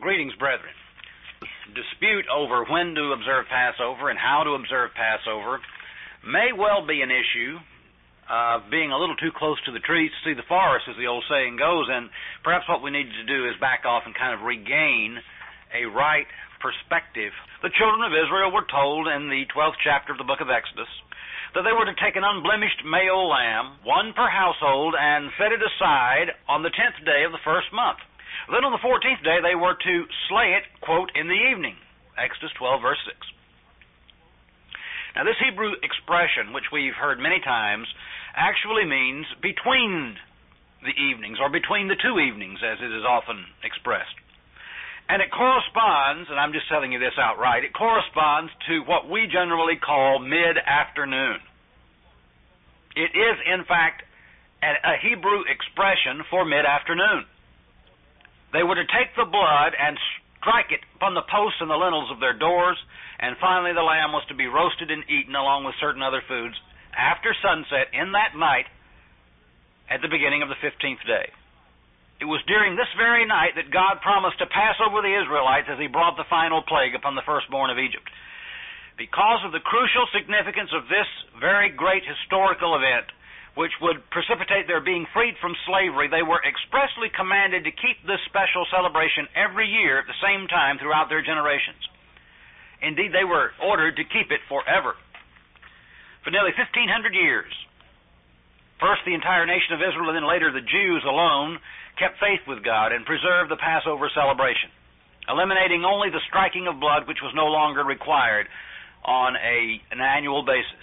Greetings, brethren. Dispute over when to observe Passover and how to observe Passover may well be an issue of being a little too close to the trees to see the forest, as the old saying goes, and perhaps what we need to do is back off and kind of regain a right perspective. The children of Israel were told in the 12th chapter of the book of Exodus that they were to take an unblemished male lamb, one per household, and set it aside on the 10th day of the first month. Then on the 14th day they were to slay it, quote, in the evening, Exodus 12, verse 6. Now this Hebrew expression, which we've heard many times, actually means between the evenings, or between the two evenings, as it is often expressed. And it corresponds, and I'm just telling you this outright, it corresponds to what we generally call mid-afternoon. It is, in fact, a Hebrew expression for mid-afternoon. They were to take the blood and strike it upon the posts and the lintels of their doors, and finally the lamb was to be roasted and eaten along with certain other foods after sunset in that night at the beginning of the 15th day. It was during this very night that God promised to pass over the Israelites as He brought the final plague upon the firstborn of Egypt. Because of the crucial significance of this very great historical event, which would precipitate their being freed from slavery, they were expressly commanded to keep this special celebration every year at the same time throughout their generations. Indeed, they were ordered to keep it forever. For nearly 1,500 years, first the entire nation of Israel and then later the Jews alone kept faith with God and preserved the Passover celebration, eliminating only the striking of blood, which was no longer required on an annual basis.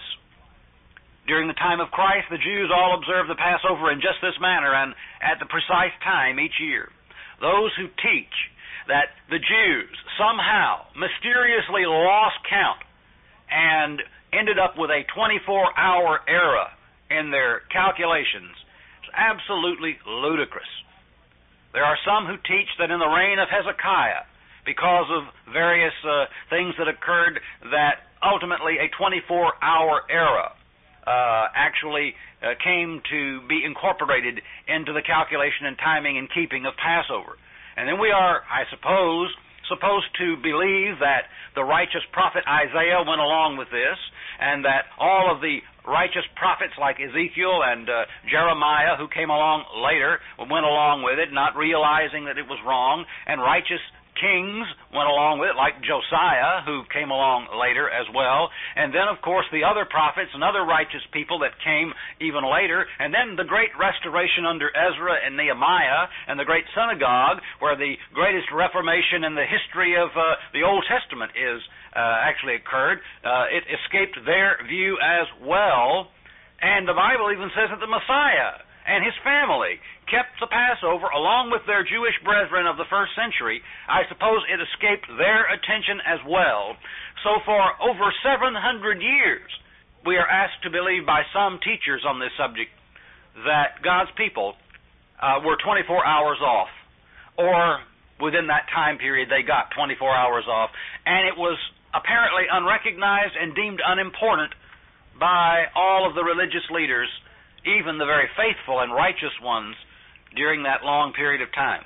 During the time of Christ, the Jews all observed the Passover in just this manner and at the precise time each year. Those who teach that the Jews somehow mysteriously lost count and ended up with a 24-hour era in their calculations is absolutely ludicrous. There are some who teach that in the reign of Hezekiah, because of various things that occurred, that ultimately a 24-hour era actually came to be incorporated into the calculation and timing and keeping of Passover. And then we are, I suppose, supposed to believe that the righteous prophet Isaiah went along with this, and that all of the righteous prophets like Ezekiel and Jeremiah, who came along later, went along with it, not realizing that it was wrong, and righteous kings went along with it, like Josiah, who came along later as well. And then, of course, the other prophets and other righteous people that came even later. And then the great restoration under Ezra and Nehemiah and the great synagogue, where the greatest reformation in the history of the Old Testament is actually occurred. It escaped their view as well. And the Bible even says that the Messiah and His family kept the Passover along with their Jewish brethren of the first century. I suppose it escaped their attention as well. So for over 700 years, we are asked to believe by some teachers on this subject that God's people were 24 hours off, or within that time period they got 24 hours off, and it was apparently unrecognized and deemed unimportant by all of the religious leaders, even the very faithful and righteous ones, during that long period of time.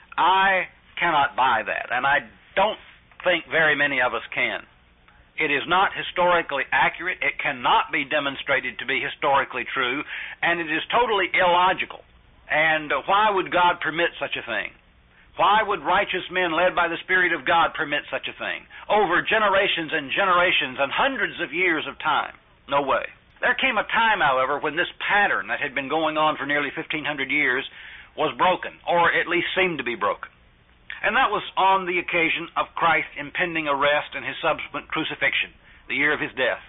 I cannot buy that, and I don't think very many of us can. It is not historically accurate. It cannot be demonstrated to be historically true, and it is totally illogical. And why would God permit such a thing? Why would righteous men led by the Spirit of God permit such a thing? Over generations and generations and hundreds of years of time. No way. There came a time, however, when this pattern that had been going on for nearly 1,500 years was broken, or at least seemed to be broken. And that was on the occasion of Christ's impending arrest and His subsequent crucifixion, the year of His death.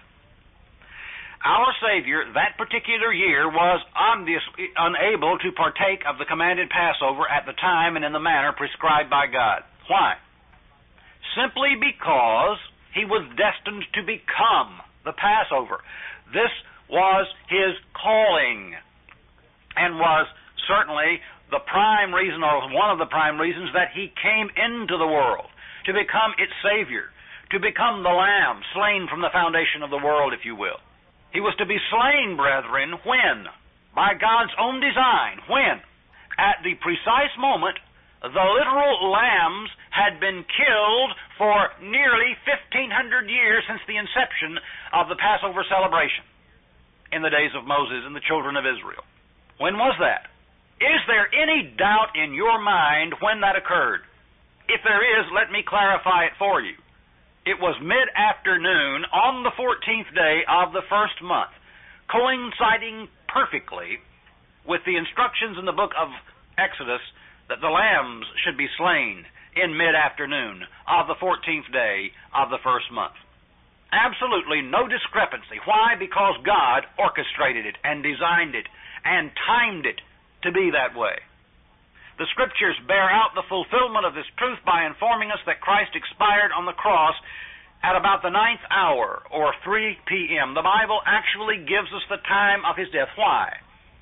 Our Savior, that particular year, was obviously unable to partake of the commanded Passover at the time and in the manner prescribed by God. Why? Simply because He was destined to become the Passover. This was His calling, and was certainly the prime reason, or one of the prime reasons, that He came into the world, to become its Savior, to become the Lamb slain from the foundation of the world, if you will. He was to be slain, brethren, when? By God's own design. When? At the precise moment the literal lambs had been killed for nearly 1,500 years since the inception of the Passover celebration in the days of Moses and the children of Israel. When was that? Is there any doubt in your mind when that occurred? If there is, let me clarify it for you. It was mid-afternoon on the 14th day of the first month, coinciding perfectly with the instructions in the book of Exodus that the lambs should be slain in mid-afternoon of the 14th day of the first month. Absolutely no discrepancy. Why? Because God orchestrated it and designed it and timed it to be that way. The Scriptures bear out the fulfillment of this truth by informing us that Christ expired on the cross at about the 9th hour, or 3 p.m. The Bible actually gives us the time of his death. Why?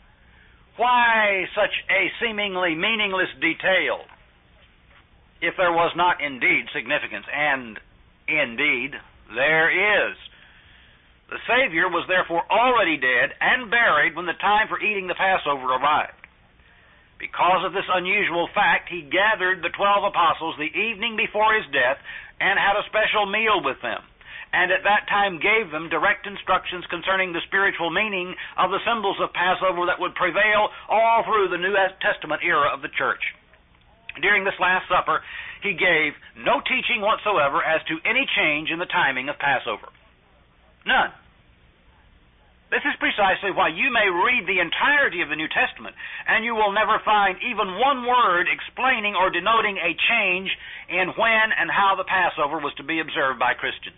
Why such a seemingly meaningless detail if there was not indeed significance? And indeed, there is. The Savior was therefore already dead and buried when the time for eating the Passover arrived. Because of this unusual fact, he gathered the 12 apostles the evening before his death and had a special meal with them, and at that time gave them direct instructions concerning the spiritual meaning of the symbols of Passover that would prevail all through the New Testament era of the church. During this Last Supper, he gave no teaching whatsoever as to any change in the timing of Passover. None. This is precisely why you may read the entirety of the New Testament, and you will never find even one word explaining or denoting a change in when and how the Passover was to be observed by Christians.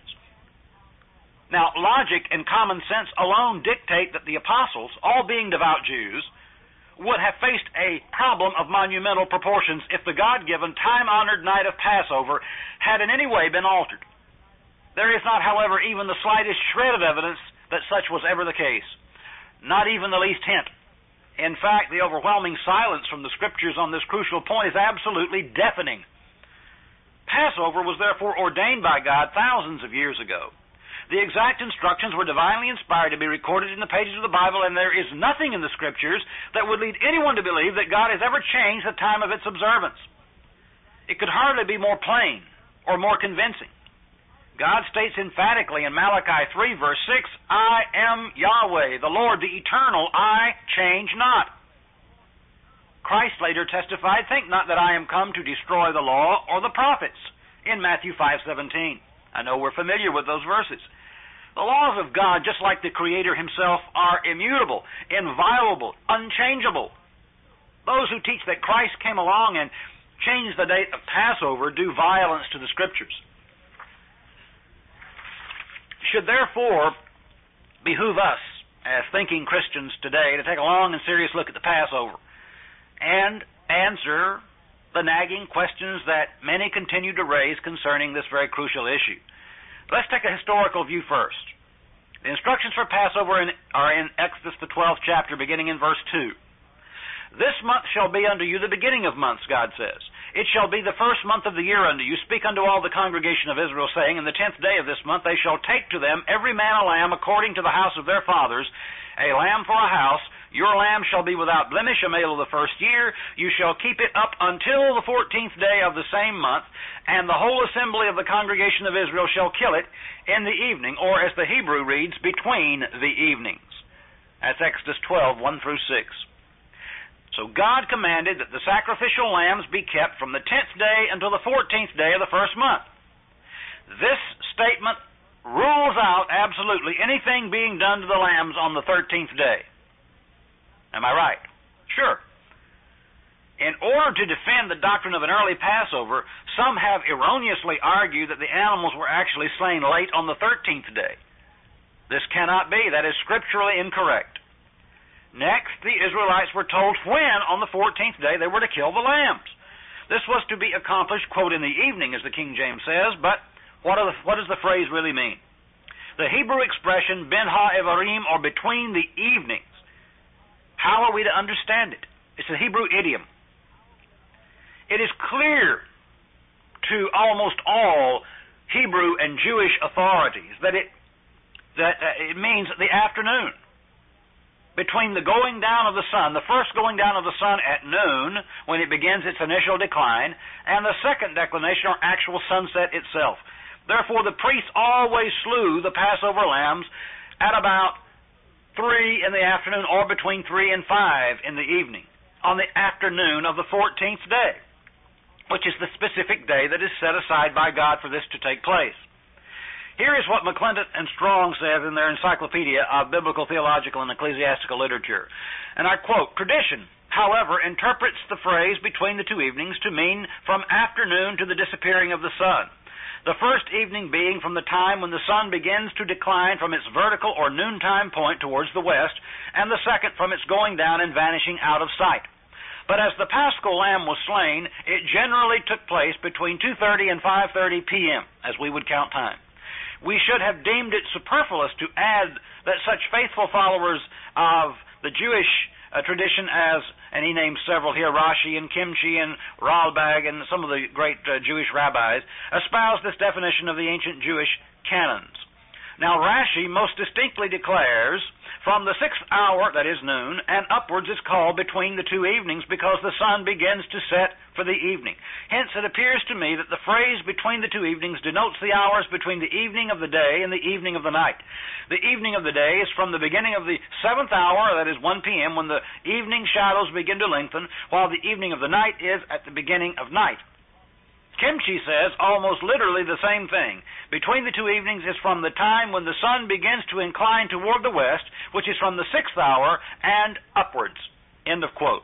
Now, logic and common sense alone dictate that the apostles, all being devout Jews, would have faced a problem of monumental proportions if the God-given, time-honored night of Passover had in any way been altered. There is not, however, even the slightest shred of evidence that such was ever the case. Not even the least hint. In fact, the overwhelming silence from the Scriptures on this crucial point is absolutely deafening. Passover was therefore ordained by God thousands of years ago. The exact instructions were divinely inspired to be recorded in the pages of the Bible, and there is nothing in the Scriptures that would lead anyone to believe that God has ever changed the time of its observance. It could hardly be more plain or more convincing. God states emphatically in Malachi 3, verse 6, I am Yahweh, the Lord, the eternal, I change not. Christ later testified, think not that I am come to destroy the law or the prophets, in Matthew 5:17. I know we're familiar with those verses. The laws of God, just like the Creator himself, are immutable, inviolable, unchangeable. Those who teach that Christ came along and changed the date of Passover do violence to the Scriptures. Should therefore behoove us, as thinking Christians today, to take a long and serious look at the Passover and answer the nagging questions that many continue to raise concerning this very crucial issue. Let's take a historical view first. The instructions for Passover are in Exodus the 12th chapter, beginning in verse 2. This month shall be unto you the beginning of months, God says. It shall be the first month of the year unto you. Speak unto all the congregation of Israel, saying, in the 10th day of this month they shall take to them every man a lamb according to the house of their fathers, a lamb for a house. Your lamb shall be without blemish, a male of the first year. You shall keep it up until the 14th day of the same month, and the whole assembly of the congregation of Israel shall kill it in the evening, or as the Hebrew reads, between the evenings. That's Exodus 12, 1 through 6. So God commanded that the sacrificial lambs be kept from the 10th day until the 14th day of the first month. This statement rules out absolutely anything being done to the lambs on the 13th day. Am I right? Sure. In order to defend the doctrine of an early Passover, some have erroneously argued that the animals were actually slain late on the 13th day. This cannot be. That is scripturally incorrect. Next, the Israelites were told when, on the 14th day, they were to kill the lambs. This was to be accomplished, quote, in the evening, as the King James says, but what does the phrase really mean? The Hebrew expression, ben ha-evarim, or between the evenings, how are we to understand it? It's a Hebrew idiom. It is clear to almost all Hebrew and Jewish authorities that it means the afternoon, between the going down of the sun, the first going down of the sun at noon, when it begins its initial decline, and the second declination, or actual sunset itself. Therefore, the priests always slew the Passover lambs at about 3 in the afternoon, or between 3 and 5 in the evening, on the afternoon of the 14th day, which is the specific day that is set aside by God for this to take place. Here is what McClendon and Strong says in their Encyclopedia of Biblical, Theological, and Ecclesiastical Literature. And I quote, "Tradition, however, interprets the phrase between the two evenings to mean from afternoon to the disappearing of the sun, the first evening being from the time when the sun begins to decline from its vertical or noontime point towards the west, and the second from its going down and vanishing out of sight. But as the Paschal lamb was slain, it generally took place between 2:30 and 5:30 p.m., as we would count time. We should have deemed it superfluous to add that such faithful followers of the Jewish tradition as, and he names several here, Rashi and Kimchi and Ralbag and some of the great Jewish rabbis, espouse this definition of the ancient Jewish canons. Now Rashi most distinctly declares, from the 6th hour, that is noon, and upwards is called between the two evenings, because the sun begins to set for the evening. Hence it appears to me that the phrase between the two evenings denotes the hours between the evening of the day and the evening of the night. The evening of the day is from the beginning of the 7th hour, that is 1 p.m., when the evening shadows begin to lengthen, while the evening of the night is at the beginning of night. Kimchi says almost literally the same thing. Between the two evenings is from the time when the sun begins to incline toward the west, which is from the 6th hour and upwards. End of quote.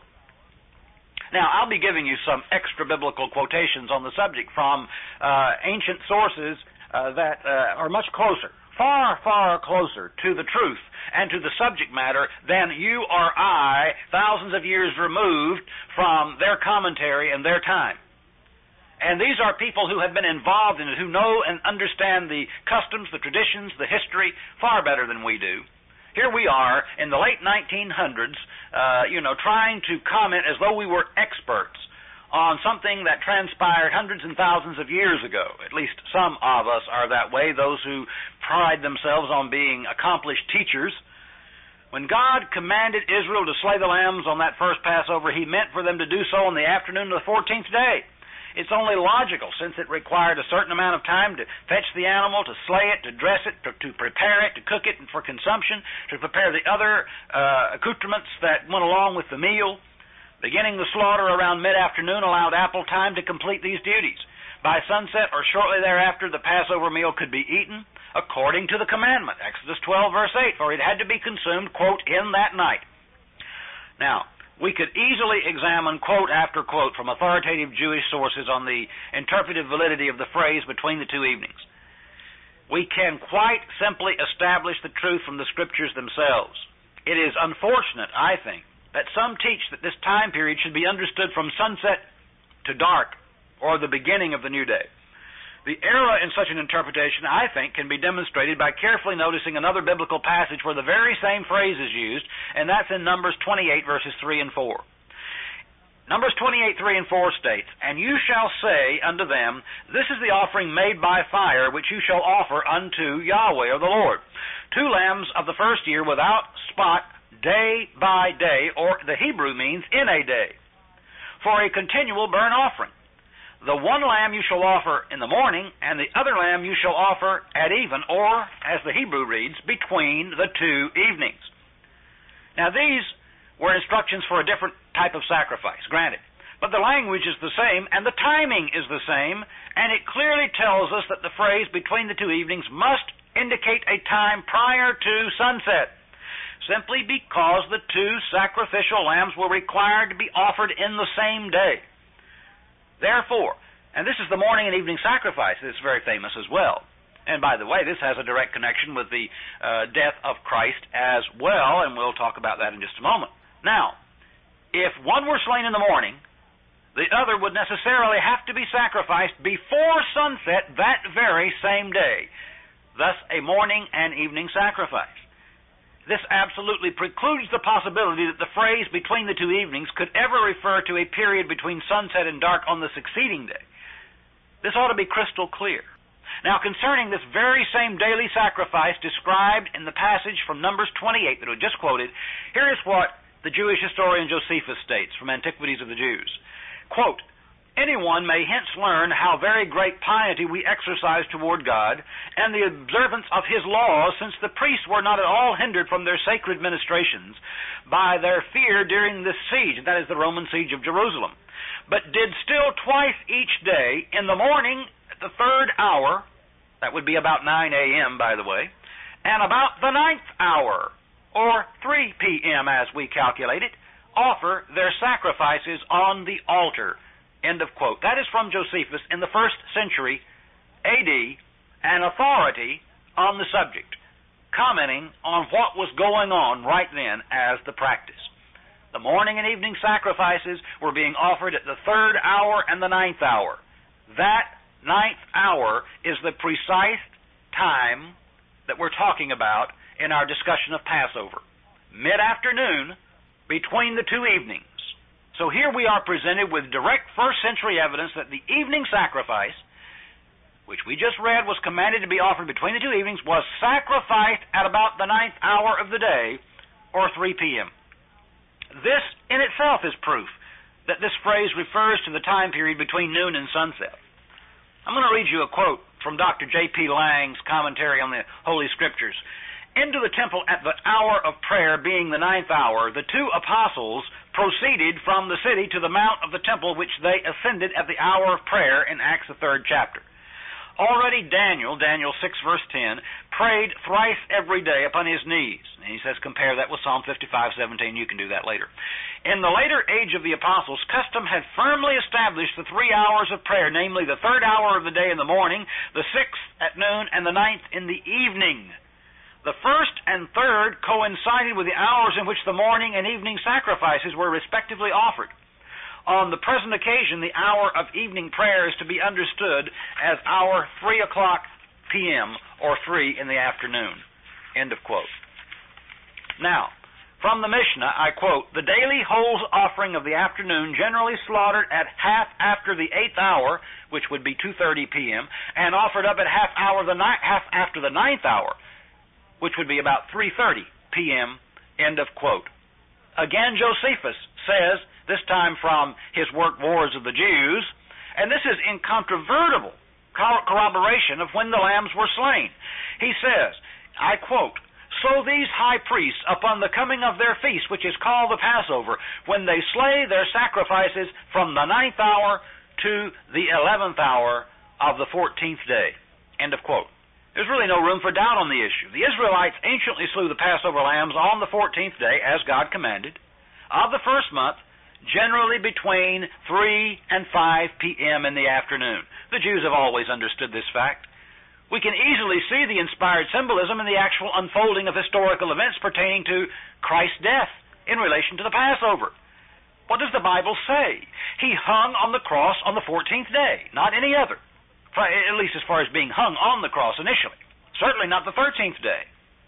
Now, I'll be giving you some extra biblical quotations on the subject from ancient sources that are much closer, far, far closer to the truth and to the subject matter than you or I, thousands of years removed from their commentary and their time. And these are people who have been involved in it, who know and understand the customs, the traditions, the history far better than we do. Here we are in the late 1900s, trying to comment as though we were experts on something that transpired hundreds and thousands of years ago. At least some of us are that way, those who pride themselves on being accomplished teachers. When God commanded Israel to slay the lambs on that first Passover, He meant for them to do so on the afternoon of the 14th day. It's only logical, since it required a certain amount of time to fetch the animal, to slay it, to dress it, to prepare it, to cook it for consumption, to prepare the other accoutrements that went along with the meal. Beginning the slaughter around mid-afternoon allowed ample time to complete these duties. By sunset or shortly thereafter, the Passover meal could be eaten according to the commandment, Exodus 12, verse 8, for it had to be consumed, quote, in that night. Now, we could easily examine quote after quote from authoritative Jewish sources on the interpretive validity of the phrase between the two evenings. We can quite simply establish the truth from the Scriptures themselves. It is unfortunate, I think, that some teach that this time period should be understood from sunset to dark, or the beginning of the new day. The error in such an interpretation, I think, can be demonstrated by carefully noticing another biblical passage where the very same phrase is used, and that's in Numbers 28, verses 3 and 4. Numbers 28, 3 and 4 states, "And you shall say unto them, This is the offering made by fire, which you shall offer unto Yahweh, or the Lord. 2 lambs of the first year without spot, day by day," or the Hebrew means in a day, "for a continual burnt offering. The one lamb you shall offer in the morning, and the other lamb you shall offer at even," or, as the Hebrew reads, between the two evenings. Now, these were instructions for a different type of sacrifice, granted. But the language is the same, and the timing is the same, and it clearly tells us that the phrase between the two evenings must indicate a time prior to sunset, simply because the 2 sacrificial lambs were required to be offered in the same day. Therefore, and this is the morning and evening sacrifice that's very famous as well. And by the way, this has a direct connection with the death of Christ as well, and we'll talk about that in just a moment. Now, if one were slain in the morning, the other would necessarily have to be sacrificed before sunset that very same day. Thus, a morning and evening sacrifice. This absolutely precludes the possibility that the phrase between the two evenings could ever refer to a period between sunset and dark on the succeeding day. This ought to be crystal clear. Now, concerning this very same daily sacrifice described in the passage from Numbers 28 that we just quoted, here is what the Jewish historian Josephus states from Antiquities of the Jews. Quote, "Anyone may hence learn how very great piety we exercise toward God, and the observance of His laws, since the priests were not at all hindered from their sacred ministrations by their fear during this siege," that is the Roman siege of Jerusalem, "but did still twice each day, in the morning at the 3rd hour," that would be about 9 a.m., by the way, "and about the 9th hour, or 3 p.m. as we calculate it, offer their sacrifices on the altar." End of quote. That is from Josephus in the 1st century A.D., an authority on the subject, commenting on what was going on right then as the practice. The morning and evening sacrifices were being offered at the 3rd hour and the 9th hour. That 9th hour is the precise time that we're talking about in our discussion of Passover. Mid-afternoon between the two evenings. So here we are presented with direct first century evidence that the evening sacrifice, which we just read was commanded to be offered between the two evenings, was sacrificed at about the 9th hour of the day, or 3 p.m. This in itself is proof that this phrase refers to the time period between noon and sunset. I'm going to read you a quote from Dr. J.P. Lang's commentary on the Holy Scriptures. "Into the temple at the hour of prayer, being the 9th hour, the two apostles proceeded from the city to the mount of the temple, which they ascended at the hour of prayer," in Acts the 3rd chapter. "Already Daniel 6 verse 10, prayed thrice every day upon his knees." And he says compare that with Psalm 55:17. You can do that later. "In the later age of the apostles, custom had firmly established the 3 hours of prayer, namely the 3rd hour of the day in the morning, the 6th at noon, and the 9th in the evening. The 1st and 3rd coincided with the hours in which the morning and evening sacrifices were respectively offered. On the present occasion, the hour of evening prayer is to be understood as our 3 o'clock p.m. or 3 in the afternoon." End of quote. Now, from the Mishnah, I quote, "The daily whole offering of the afternoon generally slaughtered at half after the 8th hour, which would be 2:30 p.m., and offered up at half after the 9th hour, which would be about 3:30 p.m., end of quote. Again, Josephus says, this time from his work Wars of the Jews, and this is incontrovertible corroboration of when the lambs were slain. He says, I quote, "So these high priests, upon the coming of their feast, which is called the Passover, when they slay their sacrifices from the 9th hour to the 11th hour of the 14th day." End of quote. There's really no room for doubt on the issue. The Israelites anciently slew the Passover lambs on the 14th day, as God commanded, of the first month, generally between 3 and 5 p.m. in the afternoon. The Jews have always understood this fact. We can easily see the inspired symbolism in the actual unfolding of historical events pertaining to Christ's death in relation to the Passover. What does the Bible say? He hung on the cross on the 14th day, not any other. At least as far as being hung on the cross initially. Certainly not the 13th day.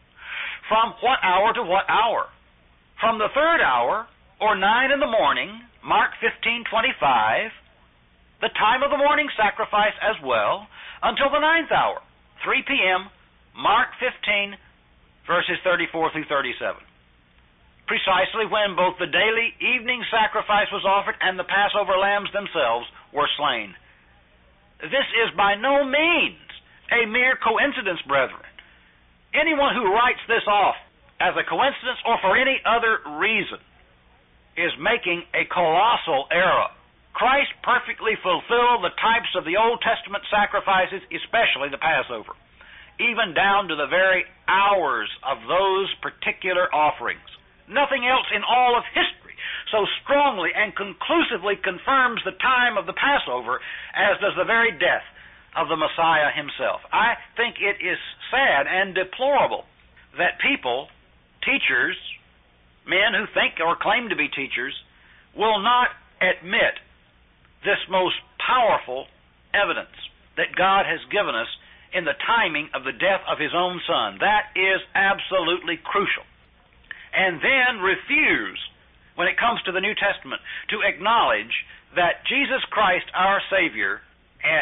From what hour to what hour? From the 3rd hour, or 9 in the morning, Mark 15:25, the time of the morning sacrifice as well, until the 9th hour, 3 p.m., Mark 15, verses 34 through 37. Precisely when both the daily evening sacrifice was offered and the Passover lambs themselves were slain. This is by no means a mere coincidence, brethren. Anyone who writes this off as a coincidence or for any other reason is making a colossal error. Christ perfectly fulfilled the types of the Old Testament sacrifices, especially the Passover, even down to the very hours of those particular offerings. Nothing else in all of history so strongly and conclusively confirms the time of the Passover as does the very death of the Messiah himself. I think it is sad and deplorable that people, teachers, men who think or claim to be teachers, will not admit this most powerful evidence that God has given us in the timing of the death of his own Son. That is absolutely crucial. And then refuse, when it comes to the New Testament, to acknowledge that Jesus Christ, our Savior,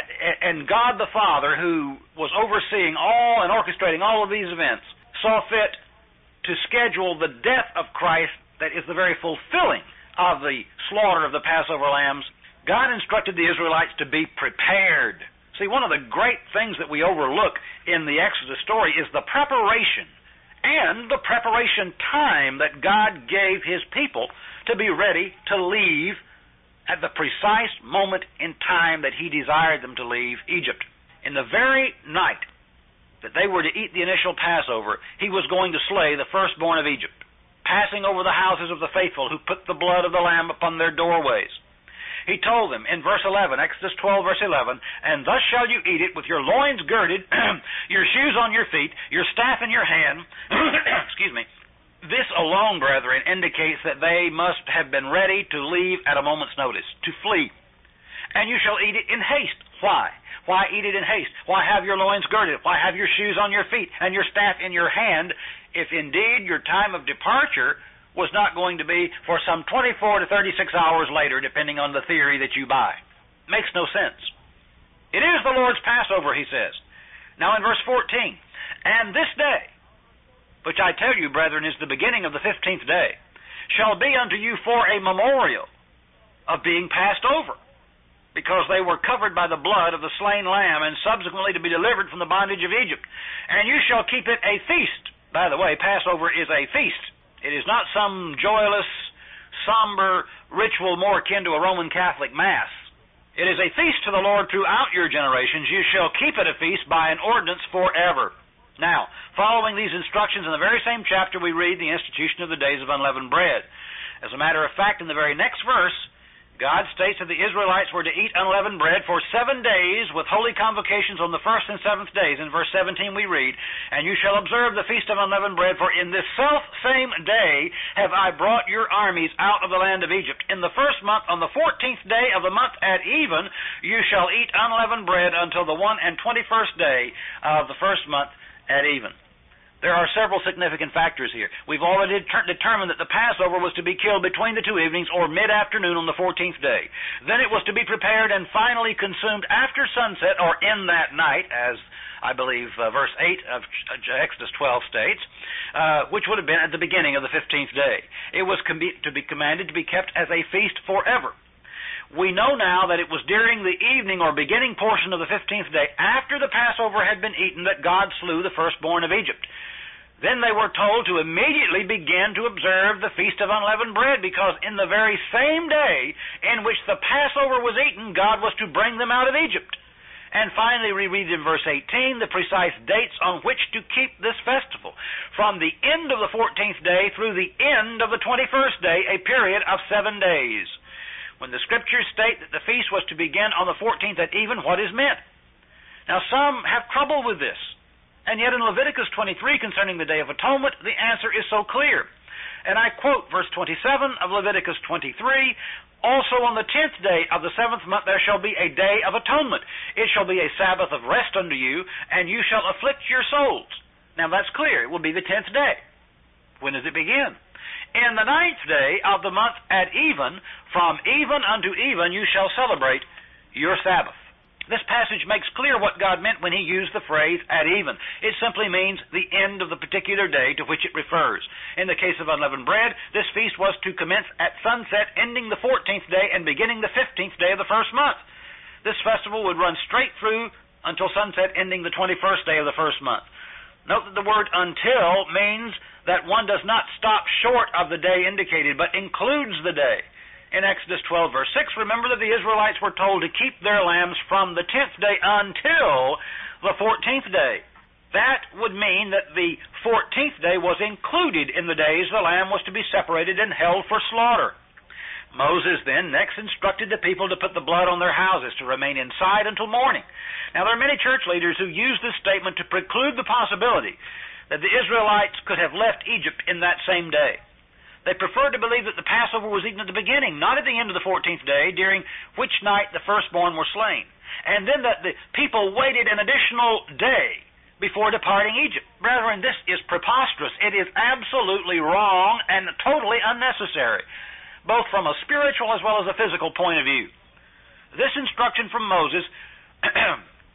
And God the Father, who was overseeing all and orchestrating all of these events, saw fit to schedule the death of Christ, that is the very fulfilling of the slaughter of the Passover lambs. God instructed the Israelites to be prepared. See, one of the great things that we overlook in the Exodus story is the preparation and the preparation time that God gave His people to be ready to leave at the precise moment in time that He desired them to leave Egypt. In the very night that they were to eat the initial Passover, He was going to slay the firstborn of Egypt, passing over the houses of the faithful who put the blood of the lamb upon their doorways. He told them in verse 11, Exodus 12, verse 11, "And thus shall you eat it with your loins girded, your shoes on your feet, your staff in your hand." Excuse me. This alone, brethren, indicates that they must have been ready to leave at a moment's notice, to flee. "And you shall eat it in haste." Why? Why eat it in haste? Why have your loins girded? Why have your shoes on your feet and your staff in your hand, if indeed your time of departure was not going to be for some 24 to 36 hours later, depending on the theory that you buy? Makes no sense. It is the Lord's Passover, He says. Now in verse 14, "And this day, which I tell you, brethren, is the beginning of the 15th day, shall be unto you for a memorial of being passed over, because they were covered by the blood of the slain lamb, and subsequently to be delivered from the bondage of Egypt. And you shall keep it a feast." By the way, Passover is a feast. It is not some joyless, somber ritual more akin to a Roman Catholic Mass. It is a feast to the Lord throughout your generations. You shall keep it a feast by an ordinance forever. Now, following these instructions in the very same chapter, we read the institution of the days of unleavened bread. As a matter of fact, in the very next verse, God states that the Israelites were to eat unleavened bread for 7 days with holy convocations on the first and seventh days. In verse 17 we read, "And you shall observe the feast of unleavened bread, for in this self-same day have I brought your armies out of the land of Egypt. In the first month, on the 14th day of the month at even, you shall eat unleavened bread until the 21st day of the first month at even." There are several significant factors here. We've already determined that the Passover was to be killed between the 2 evenings or mid-afternoon on the 14th day. Then it was to be prepared and finally consumed after sunset or in that night, as I believe verse 8 of Exodus 12 states, which would have been at the beginning of the 15th day. It was to be commanded to be kept as a feast forever. We know now that it was during the evening or beginning portion of the 15th day, after the Passover had been eaten, that God slew the firstborn of Egypt. Then they were told to immediately begin to observe the Feast of Unleavened Bread, because in the very same day in which the Passover was eaten, God was to bring them out of Egypt. And finally, we read in verse 18 the precise dates on which to keep this festival. From the end of the 14th day through the end of the 21st day, a period of 7 days. When the Scriptures state that the feast was to begin on the 14th at even, what is meant? Now, some have trouble with this. And yet in Leviticus 23 concerning the Day of Atonement, the answer is so clear. And I quote verse 27 of Leviticus 23, "Also on the 10th day of the 7th month there shall be a day of atonement. It shall be a Sabbath of rest unto you, and you shall afflict your souls." Now that's clear. It will be the 10th day. When does it begin? "In the 9th day of the month at even, from even unto even you shall celebrate your Sabbath." This passage makes clear what God meant when He used the phrase "at even." It simply means the end of the particular day to which it refers. In the case of unleavened bread, this feast was to commence at sunset, ending the 14th day and beginning the 15th day of the first month. This festival would run straight through until sunset, ending the 21st day of the first month. Note that the word "until" means that one does not stop short of the day indicated, but includes the day. In Exodus 12, verse 6, remember that the Israelites were told to keep their lambs from the 10th day until the 14th day. That would mean that the 14th day was included in the days the lamb was to be separated and held for slaughter. Moses then next instructed the people to put the blood on their houses, to remain inside until morning. Now, there are many church leaders who use this statement to preclude the possibility that the Israelites could have left Egypt in that same day. They preferred to believe that the Passover was eaten at the beginning, not at the end of the 14th day, during which night the firstborn were slain. And then that the people waited an additional day before departing Egypt. Brethren, this is preposterous. It is absolutely wrong and totally unnecessary, both from a spiritual as well as a physical point of view. This instruction from Moses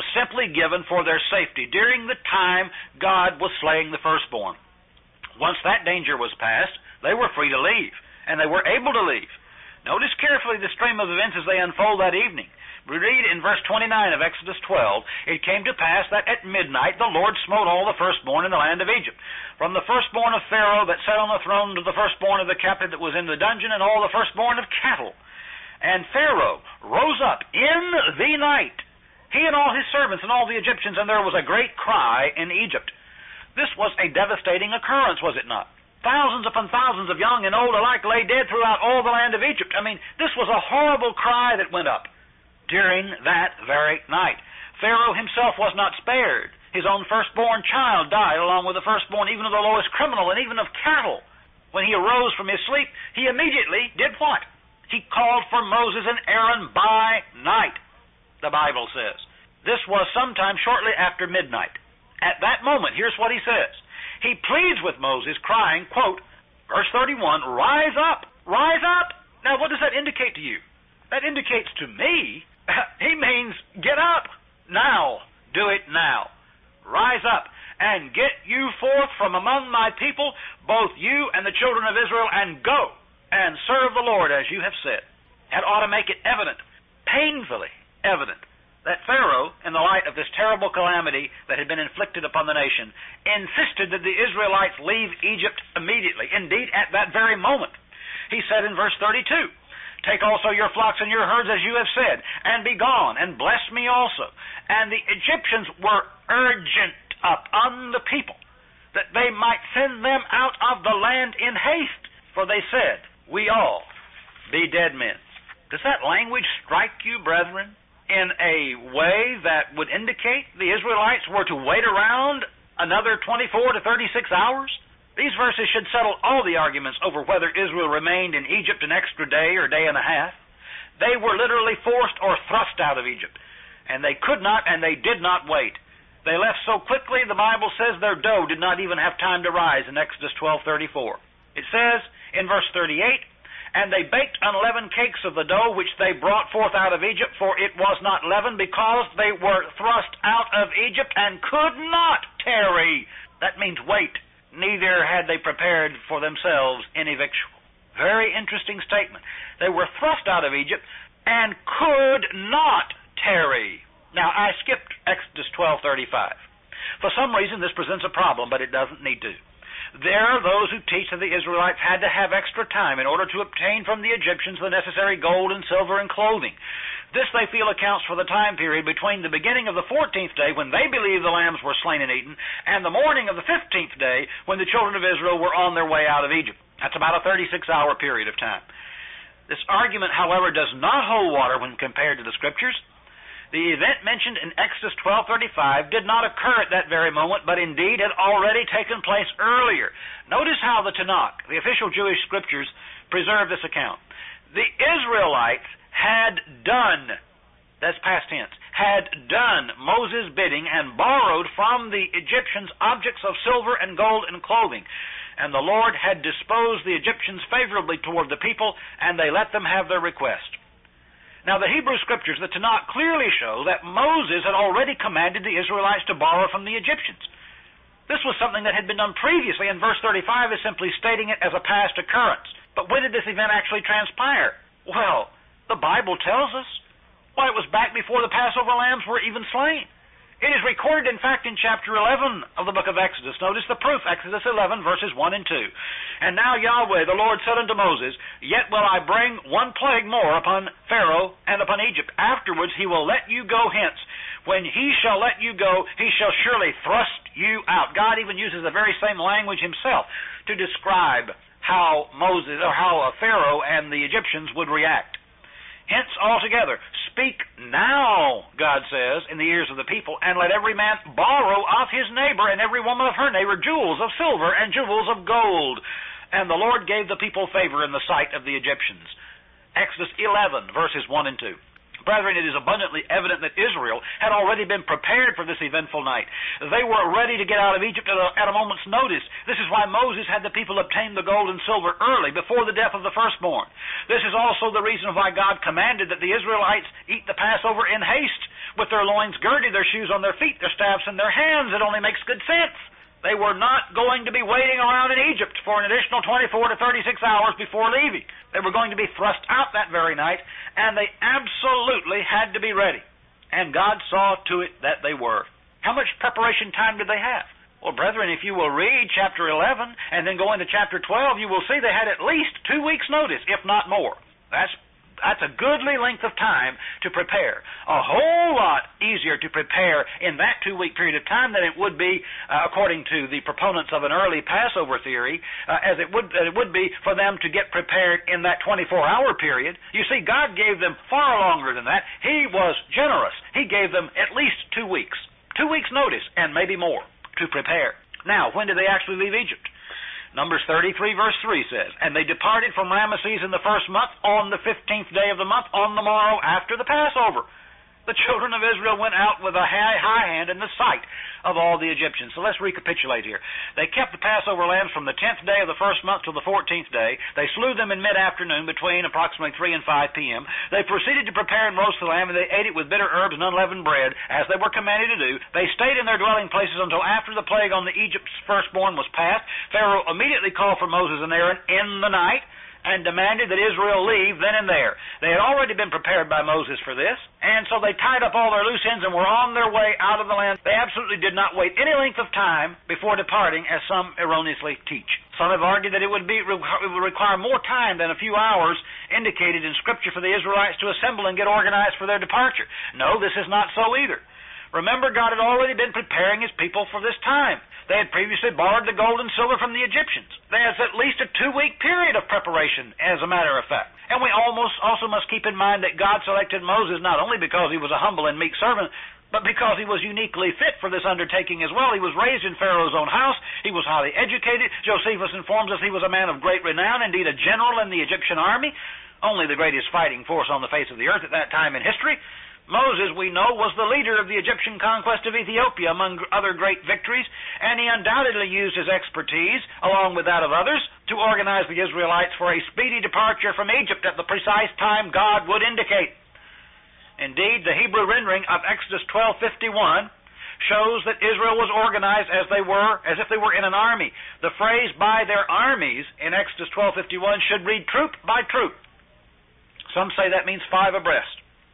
simply given for their safety during the time God was slaying the firstborn. Once that danger was passed, they were free to leave, and they were able to leave. Notice carefully the stream of events as they unfold that evening. We read in verse 29 of Exodus 12, "It came to pass that at midnight the Lord smote all the firstborn in the land of Egypt, from the firstborn of Pharaoh that sat on the throne to the firstborn of the captive that was in the dungeon, and all the firstborn of cattle. And Pharaoh rose up in the night, he and all his servants and all the Egyptians, and there was a great cry in Egypt." This was a devastating occurrence, was it not? Thousands upon thousands of young and old alike lay dead throughout all the land of Egypt. I mean, this was a horrible cry that went up during that very night. Pharaoh himself was not spared. His own firstborn child died along with the firstborn even of the lowest criminal and even of cattle. When he arose from his sleep, he immediately did what? He called for Moses and Aaron by night, the Bible says. This was sometime shortly after midnight. At that moment, here's what he says. He pleads with Moses, crying, quote, verse 31, "Rise up, rise up." Now, what does that indicate to you? That indicates to me, he means get up now. Do it now. Rise up and get you forth from among my people, both you and the children of Israel, and go and serve the Lord as you have said. That ought to make it evident, painfully evident, that Pharaoh, in the light of this terrible calamity that had been inflicted upon the nation, insisted that the Israelites leave Egypt immediately, indeed at that very moment. He said in verse 32, "Take also your flocks and your herds as you have said, and be gone, and bless me also." And the Egyptians were urgent upon the people that they might send them out of the land in haste, for they said, "We all be dead men." Does that language strike you, brethren, in a way that would indicate the Israelites were to wait around another 24 to 36 hours? These verses should settle all the arguments over whether Israel remained in Egypt an extra day or day and a half. They were literally forced or thrust out of Egypt, and they could not and they did not wait. They left so quickly, the Bible says their dough did not even have time to rise in Exodus 12:34. It says in verse 38, "And they baked unleavened cakes of the dough which they brought forth out of Egypt, for it was not leavened, because they were thrust out of Egypt and could not tarry." That means wait. Neither had they prepared for themselves any victual. Very interesting statement. They were thrust out of Egypt and could not tarry. Now, I skipped Exodus 12:35. For some reason, this presents a problem, but it doesn't need to. There are those who teach that the Israelites had to have extra time in order to obtain from the Egyptians the necessary gold and silver and clothing. This, they feel, accounts for the time period between the beginning of the 14th day, when they believed the lambs were slain and eaten, and the morning of the 15th day, when the children of Israel were on their way out of Egypt. That's about a 36-hour period of time. This argument, however, does not hold water when compared to the Scriptures. The event mentioned in Exodus 12:35 did not occur at that very moment, but indeed had already taken place earlier. Notice how the Tanakh, the official Jewish Scriptures, preserve this account. The Israelites had done, that's past tense, had done Moses' bidding and borrowed from the Egyptians objects of silver and gold and clothing. And the Lord had disposed the Egyptians favorably toward the people, and they let them have their request. Now, the Hebrew Scriptures, the Tanakh, clearly show that Moses had already commanded the Israelites to borrow from the Egyptians. This was something that had been done previously, and verse 35 is simply stating it as a past occurrence. But when did this event actually transpire? Well, the Bible tells us. Why, it was back before the Passover lambs were even slain. It is recorded, in fact, in chapter 11 of the book of Exodus. Notice the proof, Exodus 11, verses 1 and 2. "And now Yahweh, the Lord, said unto Moses, Yet will I bring one plague more upon Pharaoh and upon Egypt. Afterwards he will let you go hence. When he shall let you go, he shall surely thrust you out." God even uses the very same language himself to describe how Moses, or how Pharaoh and the Egyptians would react. "Hence altogether, speak now," God says, "in the ears of the people, and let every man borrow of his neighbor, and every woman of her neighbor, jewels of silver and jewels of gold." And the Lord gave the people favor in the sight of the Egyptians. Exodus 11, verses 1 and 2. Brethren, it is abundantly evident that Israel had already been prepared for this eventful night. They were ready to get out of Egypt at a moment's notice. This is why Moses had the people obtain the gold and silver early, before the death of the firstborn. This is also the reason why God commanded that the Israelites eat the Passover in haste, with their loins girded, their shoes on their feet, their staffs in their hands. It only makes good sense. They were not going to be waiting around in Egypt for an additional 24 to 36 hours before leaving. They were going to be thrust out that very night, and they absolutely had to be ready. And God saw to it that they were. How much preparation time did they have? Well, brethren, if you will read chapter 11 and then go into chapter 12, you will see they had at least 2 weeks' notice, if not more. That's a goodly length of time to prepare. A whole lot easier to prepare in that 2-week period of time than it would be, according to the proponents of an early Passover theory, as it would be for them to get prepared in that 24-hour period. You see, God gave them far longer than that. He was generous. He gave them at least 2 weeks. 2 weeks' notice, and maybe more, to prepare. Now, when did they actually leave Egypt? Numbers 33, verse 3 says, "And they departed from Ramesses in the first month, on the 15th day of the month, on the morrow after the Passover. The children of Israel went out with a high hand in the sight of all the Egyptians." So let's recapitulate here. They kept the Passover lambs from the 10th day of the first month till the 14th day. They slew them in mid-afternoon between approximately 3 and 5 p.m. They proceeded to prepare and roast the lamb, and they ate it with bitter herbs and unleavened bread, as they were commanded to do. They stayed in their dwelling places until after the plague on the Egypt's firstborn was passed. Pharaoh immediately called for Moses and Aaron in the night and demanded that Israel leave then and there. They had already been prepared by Moses for this, and so they tied up all their loose ends and were on their way out of the land. They absolutely did not wait any length of time before departing, as some erroneously teach. Some have argued that it would require more time than a few hours indicated in Scripture for the Israelites to assemble and get organized for their departure. No, this is not so either. Remember, God had already been preparing His people for this time. They had previously borrowed the gold and silver from the Egyptians. There's at least a 2-week period of preparation, as a matter of fact. And we also must keep in mind that God selected Moses not only because he was a humble and meek servant, but because he was uniquely fit for this undertaking as well. He was raised in Pharaoh's own house. He was highly educated. Josephus informs us he was a man of great renown, indeed a general in the Egyptian army, only the greatest fighting force on the face of the earth at that time in history. Moses, we know, was the leader of the Egyptian conquest of Ethiopia, among other great victories, and he undoubtedly used his expertise, along with that of others, to organize the Israelites for a speedy departure from Egypt at the precise time God would indicate. Indeed, the Hebrew rendering of Exodus 12:51 shows that Israel was organized as if they were in an army. The phrase "by their armies" in Exodus 12:51 should read "troop by troop." Some say that means 5 abreast.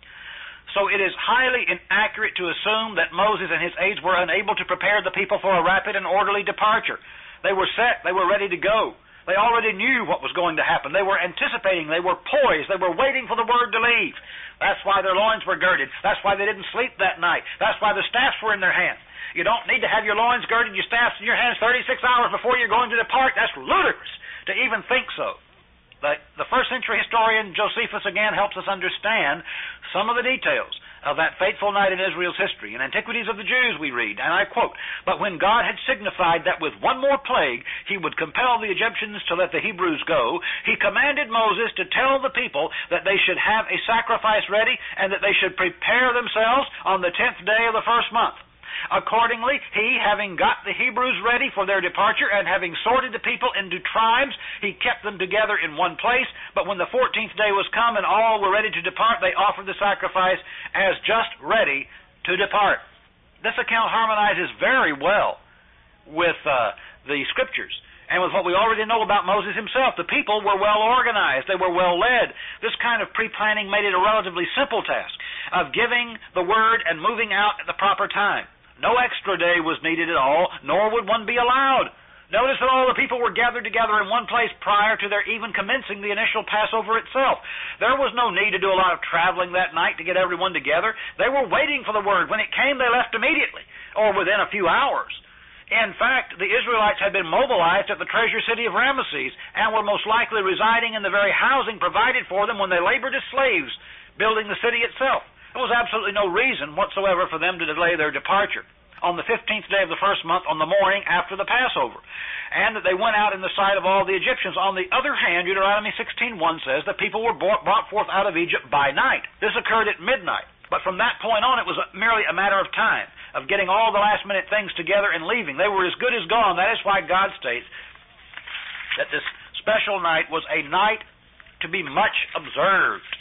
So it is highly inaccurate to assume that Moses and his aides were unable to prepare the people for a rapid and orderly departure. They were set. They were ready to go. They already knew what was going to happen. They were anticipating. They were poised. They were waiting for the word to leave. That's why their loins were girded. That's why they didn't sleep that night. That's why the staffs were in their hands. You don't need to have your loins girded, your staffs in your hands 36 hours before you're going to depart. That's ludicrous to even think so. The first century historian Josephus again helps us understand some of the details of that fateful night in Israel's history. In Antiquities of the Jews we read, and I quote, "But when God had signified that with one more plague he would compel the Egyptians to let the Hebrews go, he commanded Moses to tell the people that they should have a sacrifice ready and that they should prepare themselves on the 10th day of the first month. Accordingly, he, having got the Hebrews ready for their departure and having sorted the people into tribes, he kept them together in one place. But when the 14th day was come and all were ready to depart, they offered the sacrifice as just ready to depart." This account harmonizes very well with the Scriptures and with what we already know about Moses himself. The people were well organized. They were well led. This kind of pre-planning made it a relatively simple task of giving the word and moving out at the proper time. No extra day was needed at all, nor would one be allowed. Notice that all the people were gathered together in one place prior to their even commencing the initial Passover itself. There was no need to do a lot of traveling that night to get everyone together. They were waiting for the word. When it came, they left immediately, or within a few hours. In fact, the Israelites had been mobilized at the treasure city of Ramesses and were most likely residing in the very housing provided for them when they labored as slaves, building the city itself. There was absolutely no reason whatsoever for them to delay their departure on the 15th day of the first month, on the morning after the Passover, and that they went out in the sight of all the Egyptians. On the other hand, Deuteronomy 16:1 says that people were brought forth out of Egypt by night. This occurred at midnight, but from that point on, it was merely a matter of time, of getting all the last-minute things together and leaving. They were as good as gone. That is why God states that this special night was a night to be much observed.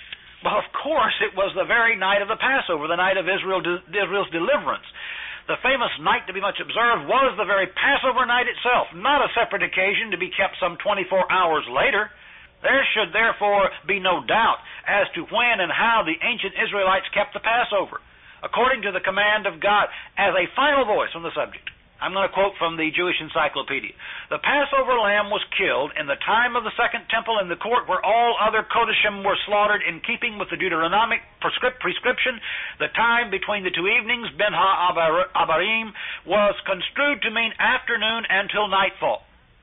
Well, of course, it was the very night of the Passover, the night of Israel's deliverance. The famous night to be much observed was the very Passover night itself, not a separate occasion to be kept some 24 hours later. There should therefore be no doubt as to when and how the ancient Israelites kept the Passover, according to the command of God, as a final voice on the subject. I'm going to quote from the Jewish Encyclopedia. The Passover lamb was killed in the time of the Second Temple in the court where all other Kodashim were slaughtered in keeping with the Deuteronomic prescription. The time between the two evenings, Ben Ha-Abarim, was construed to mean afternoon until nightfall.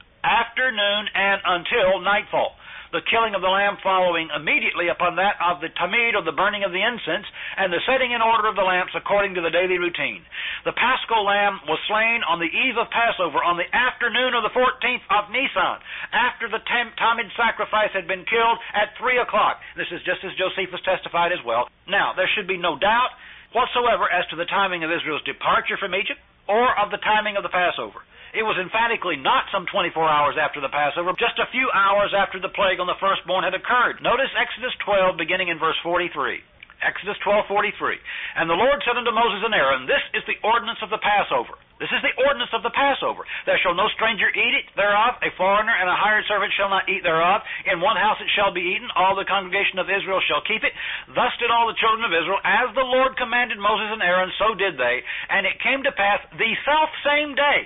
Afternoon and until nightfall. The killing of the lamb following immediately upon that of the tamid, or the burning of the incense, and the setting in order of the lamps according to the daily routine. The Paschal lamb was slain on the eve of Passover, on the afternoon of the 14th of Nisan, after the tamid sacrifice had been killed at 3 o'clock. This is just as Josephus testified as well. Now, there should be no doubt whatsoever as to the timing of Israel's departure from Egypt, or of the timing of the Passover. It was emphatically not some 24 hours after the Passover, just a few hours after the plague on the firstborn had occurred. Notice Exodus 12, beginning in verse 43. Exodus 12:43. And the Lord said unto Moses and Aaron, This is the ordinance of the Passover. This is the ordinance of the Passover. There shall no stranger eat it thereof, a foreigner and a hired servant shall not eat thereof. In one house it shall be eaten, all the congregation of Israel shall keep it. Thus did all the children of Israel, as the Lord commanded Moses and Aaron, so did they. And it came to pass the selfsame day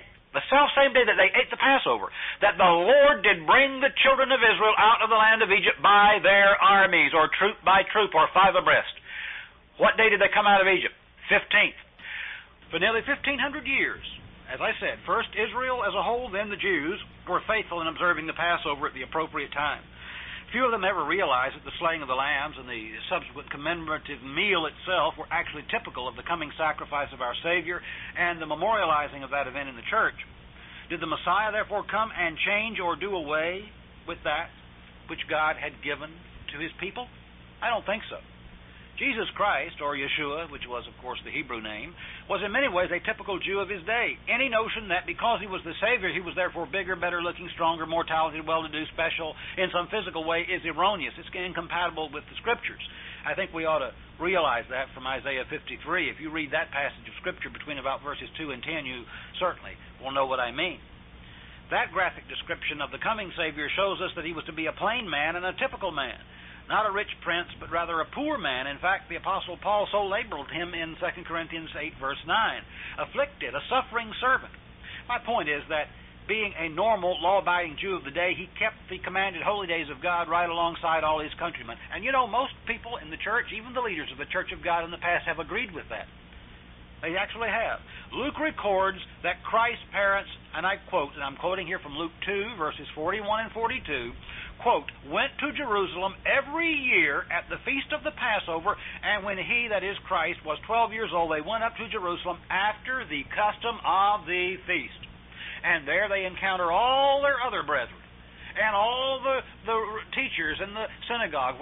that they ate the Passover, that the Lord did bring the children of Israel out of the land of Egypt by their armies, or troop by troop, or 5 abreast. What day did they come out of Egypt? 15th. For nearly 1,500 years, as I said, first Israel as a whole, then the Jews, were faithful in observing the Passover at the appropriate time. Few of them ever realized that the slaying of the lambs and the subsequent commemorative meal itself were actually typical of the coming sacrifice of our Savior and the memorializing of that event in the church. Did the Messiah therefore come and change or do away with that which God had given to His people? I don't think so. Jesus Christ, or Yeshua, which was, of course, the Hebrew name, was in many ways a typical Jew of his day. Any notion that because he was the Savior, he was therefore bigger, better looking, stronger, more talented, well-to-do, special, in some physical way, is erroneous. It's incompatible with the Scriptures. I think we ought to realize that from Isaiah 53. If you read that passage of Scripture between about verses 2 and 10, you certainly will know what I mean. That graphic description of the coming Savior shows us that he was to be a plain man and a typical man. Not a rich prince, but rather a poor man. In fact, the Apostle Paul so labeled him in 2 Corinthians 8, verse 9. Afflicted, a suffering servant. My point is that being a normal, law-abiding Jew of the day, he kept the commanded holy days of God right alongside all his countrymen. And you know, most people in the church, even the leaders of the Church of God in the past, have agreed with that. They actually have. Luke records that Christ's parents, and I quote, and I'm quoting here from Luke 2, verses 41 and 42, quote, went to Jerusalem every year at the feast of the Passover, and when he, that is Christ, was 12 years old, they went up to Jerusalem after the custom of the feast. And there they encounter all their other brethren, and all the teachers in the synagogue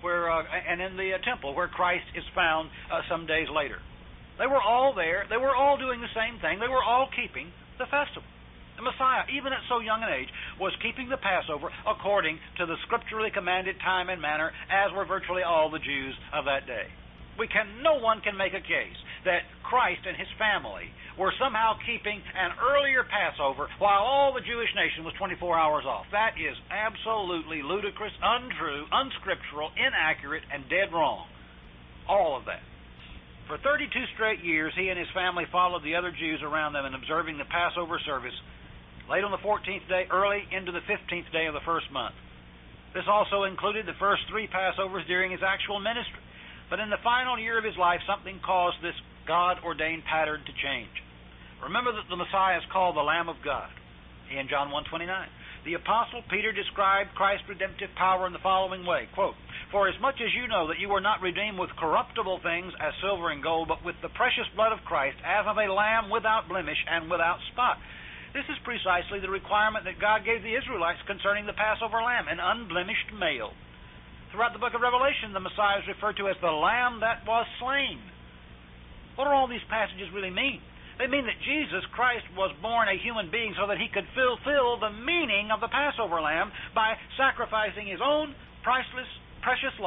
and in the temple where Christ is found some days later. They were all there. They were all doing the same thing. They were all keeping the festival. The Messiah, even at so young an age, was keeping the Passover according to the scripturally commanded time and manner, as were virtually all the Jews of that day. No one can make a case that Christ and his family were somehow keeping an earlier Passover while all the Jewish nation was 24 hours off. That is absolutely ludicrous, untrue, unscriptural, inaccurate, and dead wrong. All of that. For 32 straight years, he and his family followed the other Jews around them in observing the Passover service late on the 14th day, early into the 15th day of the first month. This also included the first 3 Passovers during his actual ministry. But in the final year of his life, something caused this God-ordained pattern to change. Remember that the Messiah is called the Lamb of God in John 1:29. The Apostle Peter described Christ's redemptive power in the following way, quote, For as much as you know that you were not redeemed with corruptible things as silver and gold, but with the precious blood of Christ, as of a lamb without blemish and without spot. This is precisely the requirement that God gave the Israelites concerning the Passover lamb, an unblemished male. Throughout the book of Revelation, the Messiah is referred to as the Lamb that was slain. What do all these passages really mean? They mean that Jesus Christ was born a human being so that he could fulfill the meaning of the Passover lamb by sacrificing his own priceless, precious life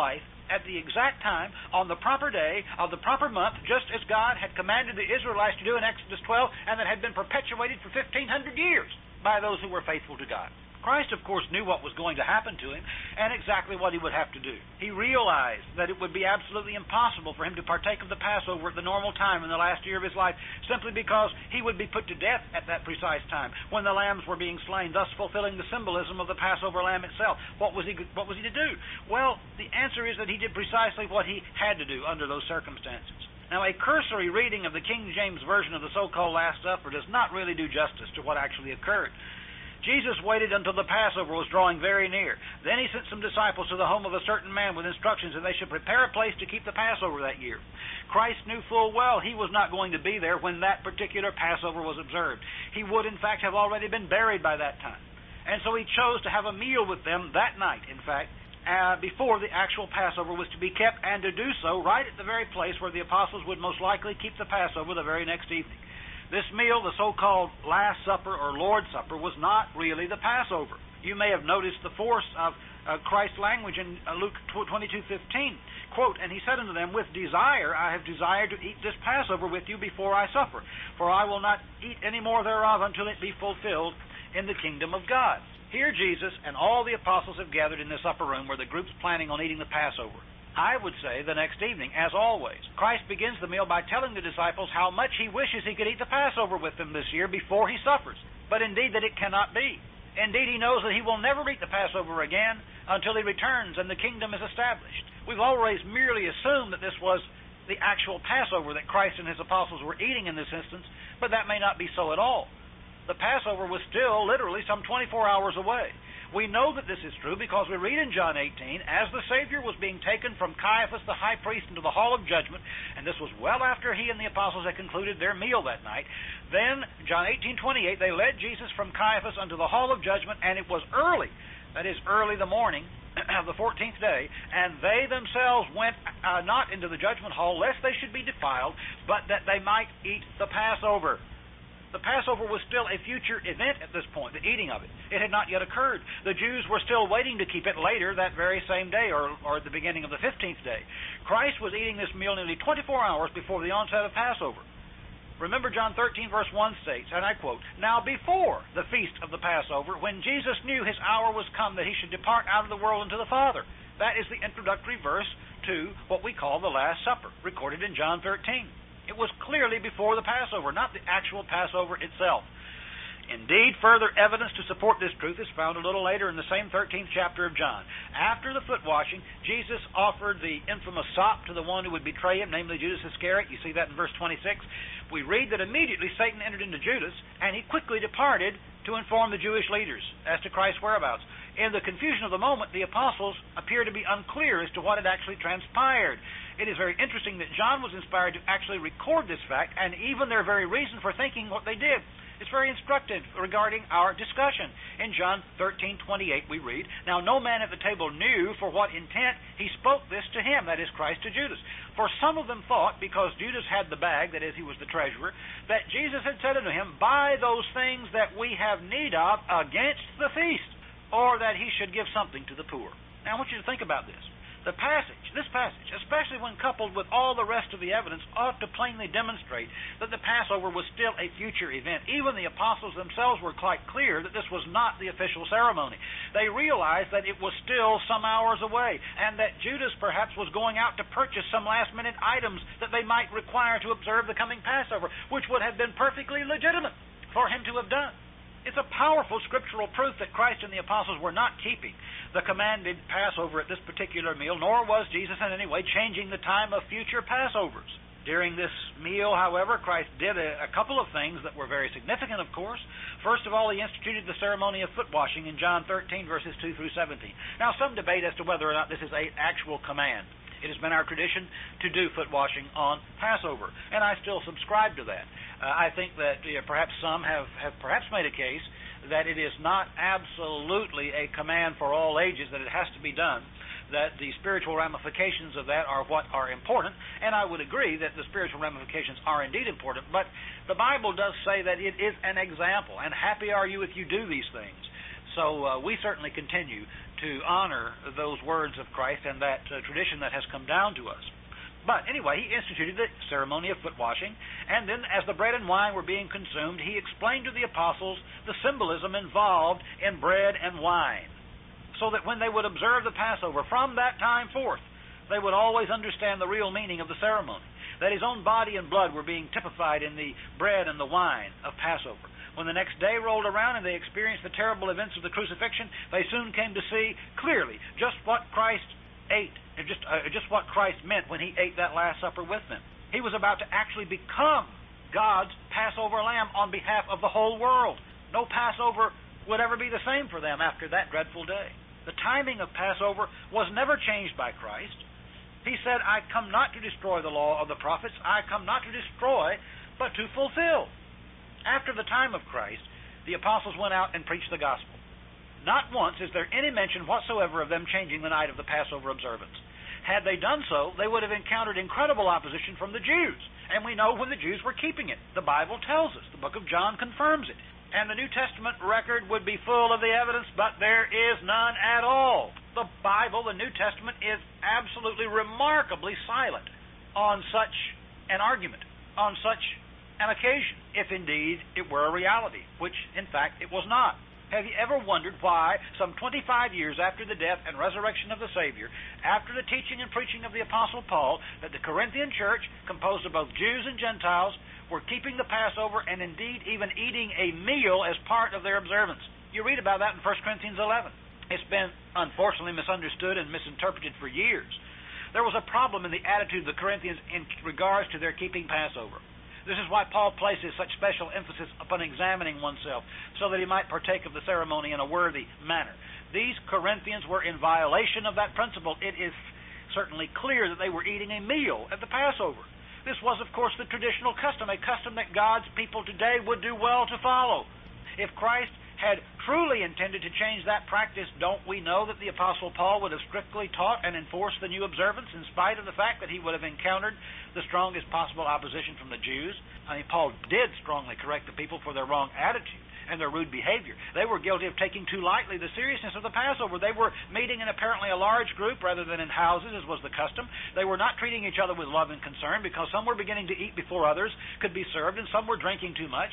at the exact time, on the proper day, of the proper month, just as God had commanded the Israelites to do in Exodus 12, and that had been perpetuated for 1,500 years by those who were faithful to God. Christ, of course, knew what was going to happen to him and exactly what he would have to do. He realized that it would be absolutely impossible for him to partake of the Passover at the normal time in the last year of his life, simply because he would be put to death at that precise time when the lambs were being slain, thus fulfilling the symbolism of the Passover lamb itself. What was he to do? Well, the answer is that he did precisely what he had to do under those circumstances. Now, a cursory reading of the King James Version of the so-called Last Supper does not really do justice to what actually occurred. Jesus waited until the Passover was drawing very near. Then he sent some disciples to the home of a certain man with instructions that they should prepare a place to keep the Passover that year. Christ knew full well he was not going to be there when that particular Passover was observed. He would, in fact, have already been buried by that time. And so he chose to have a meal with them that night, in fact, before the actual Passover was to be kept, and to do so right at the very place where the apostles would most likely keep the Passover the very next evening. This meal, the so-called Last Supper or Lord's Supper, was not really the Passover. You may have noticed the force of Christ's language in Luke 22:15. Quote, "And he said unto them, With desire I have desired to eat this Passover with you before I suffer, for I will not eat any more thereof until it be fulfilled in the kingdom of God." Here Jesus and all the apostles have gathered in this upper room where the group's planning on eating the Passover. I would say the next evening, as always. Christ begins the meal by telling the disciples how much he wishes he could eat the Passover with them this year before he suffers, but indeed that it cannot be. Indeed, he knows that he will never eat the Passover again until he returns and the kingdom is established. We've always merely assumed that this was the actual Passover that Christ and his apostles were eating in this instance, but that may not be so at all. The Passover was still literally some 24 hours away. We know that this is true because we read in John 18, as the Savior was being taken from Caiaphas the high priest into the hall of judgment, and this was well after he and the apostles had concluded their meal that night, then, John 18:28, they led Jesus from Caiaphas unto the hall of judgment, and it was early, that is, early the morning of the 14th day, and they themselves went not into the judgment hall, lest they should be defiled, but that they might eat the Passover. The Passover was still a future event at this point, the eating of it. It had not yet occurred. The Jews were still waiting to keep it later that very same day, or at the beginning of the 15th day. Christ was eating this meal nearly 24 hours before the onset of Passover. Remember John 13, verse 1 states, and I quote, "Now before the feast of the Passover, when Jesus knew his hour was come that he should depart out of the world unto the Father." That is the introductory verse to what we call the Last Supper, recorded in John 13. It was clearly before the Passover, not the actual Passover itself. Indeed, further evidence to support this truth is found a little later in the same 13th chapter of John. After the foot washing, Jesus offered the infamous sop to the one who would betray him, namely Judas Iscariot. You see that in verse 26. We read that immediately Satan entered into Judas, and he quickly departed to inform the Jewish leaders as to Christ's whereabouts. In the confusion of the moment, the apostles appear to be unclear as to what had actually transpired. It is very interesting that John was inspired to actually record this fact, and even their very reason for thinking what they did. It's very instructive regarding our discussion. In John 13:28 we read, "Now no man at the table knew for what intent he spoke this to him," that is Christ to Judas. "For some of them thought, because Judas had the bag," that is, he was the treasurer, "that Jesus had said unto him, Buy those things that we have need of against the feast, or that he should give something to the poor." Now I want you to think about this. This passage, especially when coupled with all the rest of the evidence, ought to plainly demonstrate that the Passover was still a future event. Even the apostles themselves were quite clear that this was not the official ceremony. They realized that it was still some hours away, and that Judas perhaps was going out to purchase some last-minute items that they might require to observe the coming Passover, which would have been perfectly legitimate for him to have done. It's a powerful scriptural proof that Christ and the apostles were not keeping the commanded Passover at this particular meal, nor was Jesus in any way changing the time of future Passovers. During this meal, however, Christ did a couple of things that were very significant, of course. First of all, he instituted the ceremony of foot washing in John 13, verses 2 through 17. Now, some debate as to whether or not this is an actual command. It has been our tradition to do foot washing on Passover, and I still subscribe to that. I think that perhaps some have perhaps made a case that it is not absolutely a command for all ages, that it has to be done, that the spiritual ramifications of that are what are important, and I would agree that the spiritual ramifications are indeed important, but the Bible does say that it is an example, and happy are you if you do these things. So we certainly continue to honor those words of Christ and that tradition that has come down to us. But anyway, he instituted the ceremony of foot washing, and then as the bread and wine were being consumed, he explained to the apostles the symbolism involved in bread and wine, so that when they would observe the Passover from that time forth, they would always understand the real meaning of the ceremony, that his own body and blood were being typified in the bread and the wine of Passover. When the next day rolled around and they experienced the terrible events of the crucifixion, they soon came to see clearly just what Christ ate, and just what Christ meant when he ate that Last Supper with them. He was about to actually become God's Passover lamb on behalf of the whole world. No Passover would ever be the same for them after that dreadful day. The timing of Passover was never changed by Christ. He said, I come not to destroy the law of the prophets, I come not to destroy, but to fulfill. After the time of Christ, the apostles went out and preached the gospel. Not once is there any mention whatsoever of them changing the night of the Passover observance. Had they done so, they would have encountered incredible opposition from the Jews. And we know when the Jews were keeping it. The Bible tells us. The book of John confirms it. And the New Testament record would be full of the evidence, but there is none at all. The Bible, the New Testament, is absolutely remarkably silent on such an argument, on such an occasion, if indeed it were a reality, which in fact it was not. Have you ever wondered why, some 25 years after the death and resurrection of the Savior, after the teaching and preaching of the Apostle Paul, that the Corinthian church, composed of both Jews and Gentiles, were keeping the Passover and indeed even eating a meal as part of their observance? You read about that in 1 Corinthians 11. It's been, unfortunately, misunderstood and misinterpreted for years. There was a problem in the attitude of the Corinthians in regards to their keeping Passover. This is why Paul places such special emphasis upon examining oneself, so that he might partake of the ceremony in a worthy manner. These Corinthians were in violation of that principle. It is certainly clear that they were eating a meal at the Passover. This was, of course, the traditional custom, a custom that God's people today would do well to follow. If Christ had truly intended to change that practice, don't we know that the Apostle Paul would have strictly taught and enforced the new observance in spite of the fact that he would have encountered the strongest possible opposition from the Jews? I mean, Paul did strongly correct the people for their wrong attitude and their rude behavior. They were guilty of taking too lightly the seriousness of the Passover. They were meeting in apparently a large group rather than in houses, as was the custom. They were not treating each other with love and concern, because some were beginning to eat before others could be served, and some were drinking too much.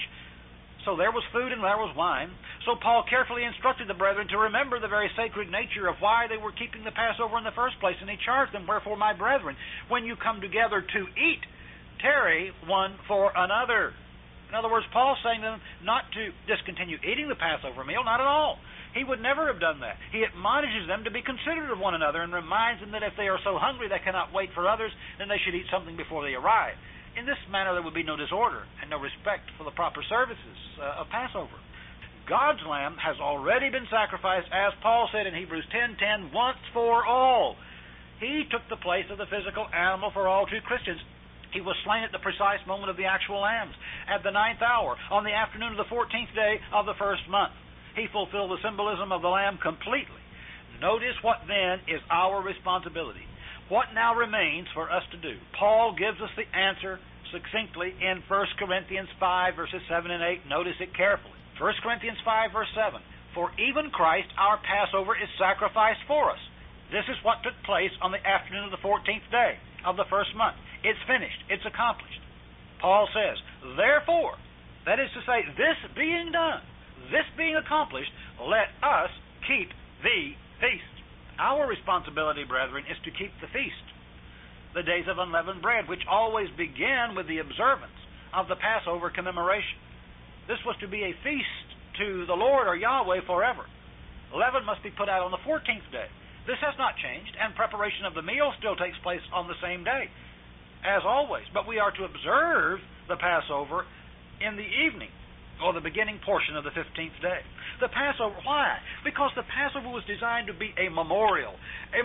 So there was food and there was wine. So Paul carefully instructed the brethren to remember the very sacred nature of why they were keeping the Passover in the first place. And he charged them, wherefore, my brethren, when you come together to eat, tarry one for another. In other words, Paul's saying to them not to discontinue eating the Passover meal, not at all. He would never have done that. He admonishes them to be considerate of one another and reminds them that if they are so hungry they cannot wait for others, then they should eat something before they arrive. In this manner, there would be no disorder and no respect for the proper services of Passover. God's lamb has already been sacrificed, as Paul said in Hebrews 10:10, once for all. He took the place of the physical animal for all true Christians. He was slain at the precise moment of the actual lambs, at the 9th hour, on the afternoon of the 14th day of the first month. He fulfilled the symbolism of the lamb completely. Notice what then is our responsibility. What now remains for us to do? Paul gives us the answer succinctly in 1 Corinthians 5, verses 7 and 8. Notice it carefully. 1 Corinthians 5, verse 7. For even Christ, our Passover, is sacrificed for us. This is what took place on the afternoon of the 14th day of the first month. It's finished. It's accomplished. Paul says, therefore, that is to say, this being done, this being accomplished, let us keep the feast. Our responsibility, brethren, is to keep the feast, the days of unleavened bread, which always begin with the observance of the Passover commemoration. This was to be a feast to the Lord or Yahweh forever. Leaven must be put out on the 14th day. This has not changed, and preparation of the meal still takes place on the same day, as always. But we are to observe the Passover in the evening, or the beginning portion of the 15th day. The Passover, why? Because the Passover was designed to be a memorial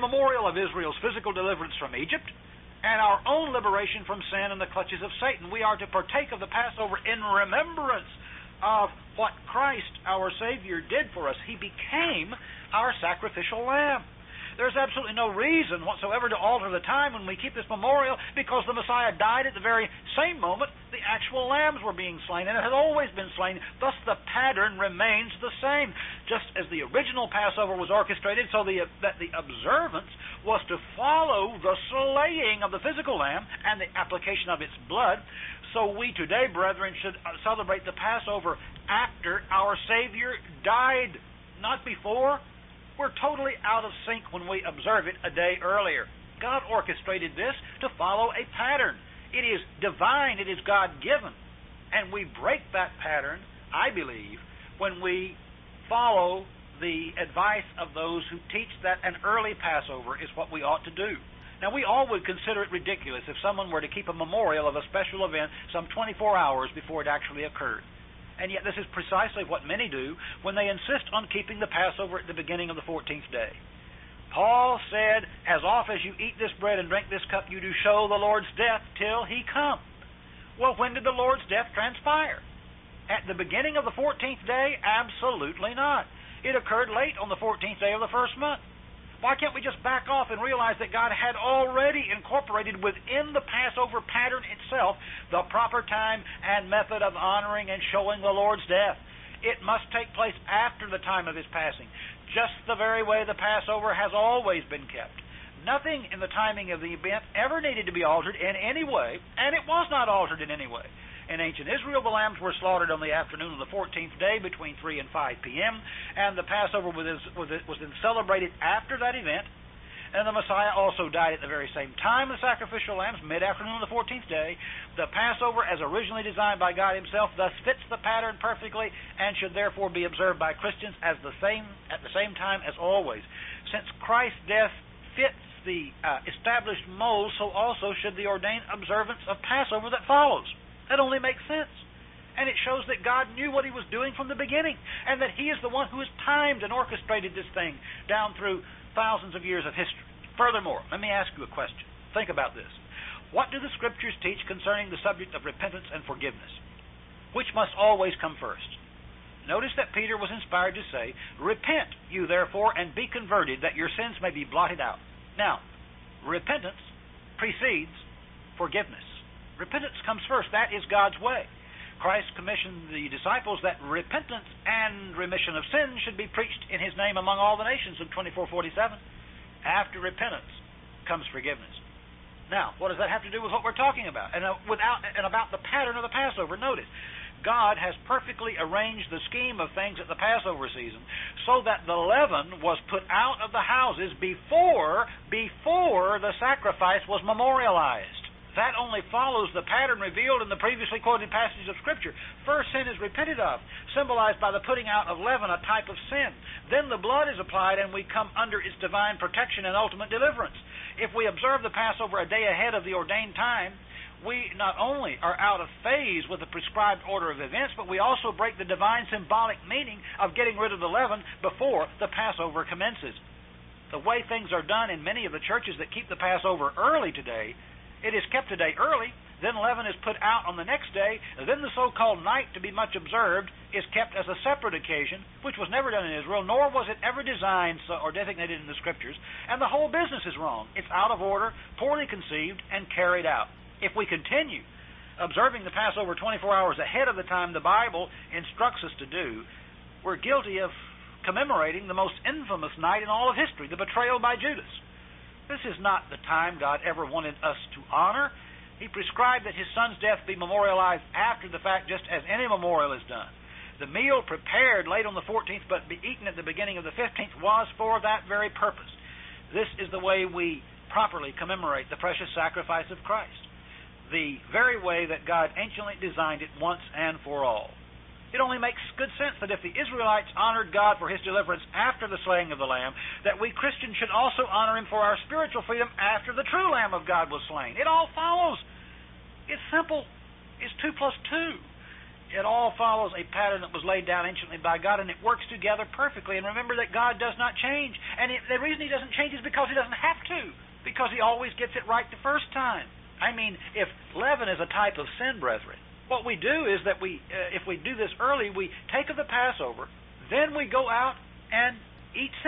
of Israel's physical deliverance from Egypt and our own liberation from sin and the clutches of Satan. We are to partake of the Passover in remembrance of what Christ, our Savior, did for us. He became our sacrificial lamb. There's absolutely no reason whatsoever to alter the time when we keep this memorial, because the Messiah died at the very same moment the actual lambs were being slain, and it had always been slain. Thus the pattern remains the same. Just as the original Passover was orchestrated so that the observance was to follow the slaying of the physical lamb and the application of its blood, so we today, brethren, should celebrate the Passover after our Savior died, not before. We're totally out of sync when we observe it a day earlier. God orchestrated this to follow a pattern. It is divine, it is God-given. And we break that pattern, I believe, when we follow the advice of those who teach that an early Passover is what we ought to do. Now, we all would consider it ridiculous if someone were to keep a memorial of a special event some 24 hours before it actually occurred. And yet this is precisely what many do when they insist on keeping the Passover at the beginning of the 14th day. Paul said, as oft as you eat this bread and drink this cup, you do show the Lord's death till he come. Well, when did the Lord's death transpire? At the beginning of the 14th day? Absolutely not. It occurred late on the 14th day of the first month. Why can't we just back off and realize that God had already incorporated within the Passover pattern itself the proper time and method of honoring and showing the Lord's death? It must take place after the time of his passing, just the very way the Passover has always been kept. Nothing in the timing of the event ever needed to be altered in any way, and it was not altered in any way. In ancient Israel, the lambs were slaughtered on the afternoon of the 14th day between 3 and 5 p.m., and the Passover was then celebrated after that event. And the Messiah also died at the very same time the sacrificial lambs, mid-afternoon of the 14th day. The Passover, as originally designed by God himself, thus fits the pattern perfectly and should therefore be observed by Christians at the same time as always. Since Christ's death fits the established mold, so also should the ordained observance of Passover that follows. That only makes sense. And it shows that God knew what he was doing from the beginning, and that he is the one who has timed and orchestrated this thing down through thousands of years of history. Furthermore, let me ask you a question. Think about this. What do the Scriptures teach concerning the subject of repentance and forgiveness? Which must always come first? Notice that Peter was inspired to say, "Repent, you therefore, and be converted, that your sins may be blotted out." Now, repentance precedes forgiveness. Repentance comes first. That is God's way. Christ commissioned the disciples that repentance and remission of sins should be preached in his name among all the nations in 24:47. After repentance comes forgiveness. Now, what does that have to do with what we're talking about? And about the pattern of the Passover? Notice, God has perfectly arranged the scheme of things at the Passover season so that the leaven was put out of the houses before the sacrifice was memorialized. That only follows the pattern revealed in the previously quoted passages of Scripture. First, sin is repented of, symbolized by the putting out of leaven, a type of sin. Then the blood is applied, and we come under its divine protection and ultimate deliverance. If we observe the Passover a day ahead of the ordained time, we not only are out of phase with the prescribed order of events, but we also break the divine symbolic meaning of getting rid of the leaven before the Passover commences. The way things are done in many of the churches that keep the Passover early today, it is kept a day early, then leaven is put out on the next day, then the so-called night to be much observed is kept as a separate occasion, which was never done in Israel, nor was it ever designed or designated in the Scriptures, and the whole business is wrong. It's out of order, poorly conceived, and carried out. If we continue observing the Passover 24 hours ahead of the time the Bible instructs us to do, we're guilty of commemorating the most infamous night in all of history, the betrayal by Judas. This is not the time God ever wanted us to honor. He prescribed that his son's death be memorialized after the fact, just as any memorial is done. The meal prepared late on the 14th but be eaten at the beginning of the 15th was for that very purpose. This is the way we properly commemorate the precious sacrifice of Christ, the very way that God anciently designed it once and for all. It only makes good sense that if the Israelites honored God for his deliverance after the slaying of the Lamb, that we Christians should also honor him for our spiritual freedom after the true Lamb of God was slain. It all follows. It's simple. It's 2 plus 2. It all follows a pattern that was laid down anciently by God, and it works together perfectly. And remember that God does not change. And the reason he doesn't change is because he doesn't have to, because he always gets it right the first time. I mean, if leaven is a type of sin, brethren, what we do is that if we do this early, we take of the Passover, then we go out and eat sin.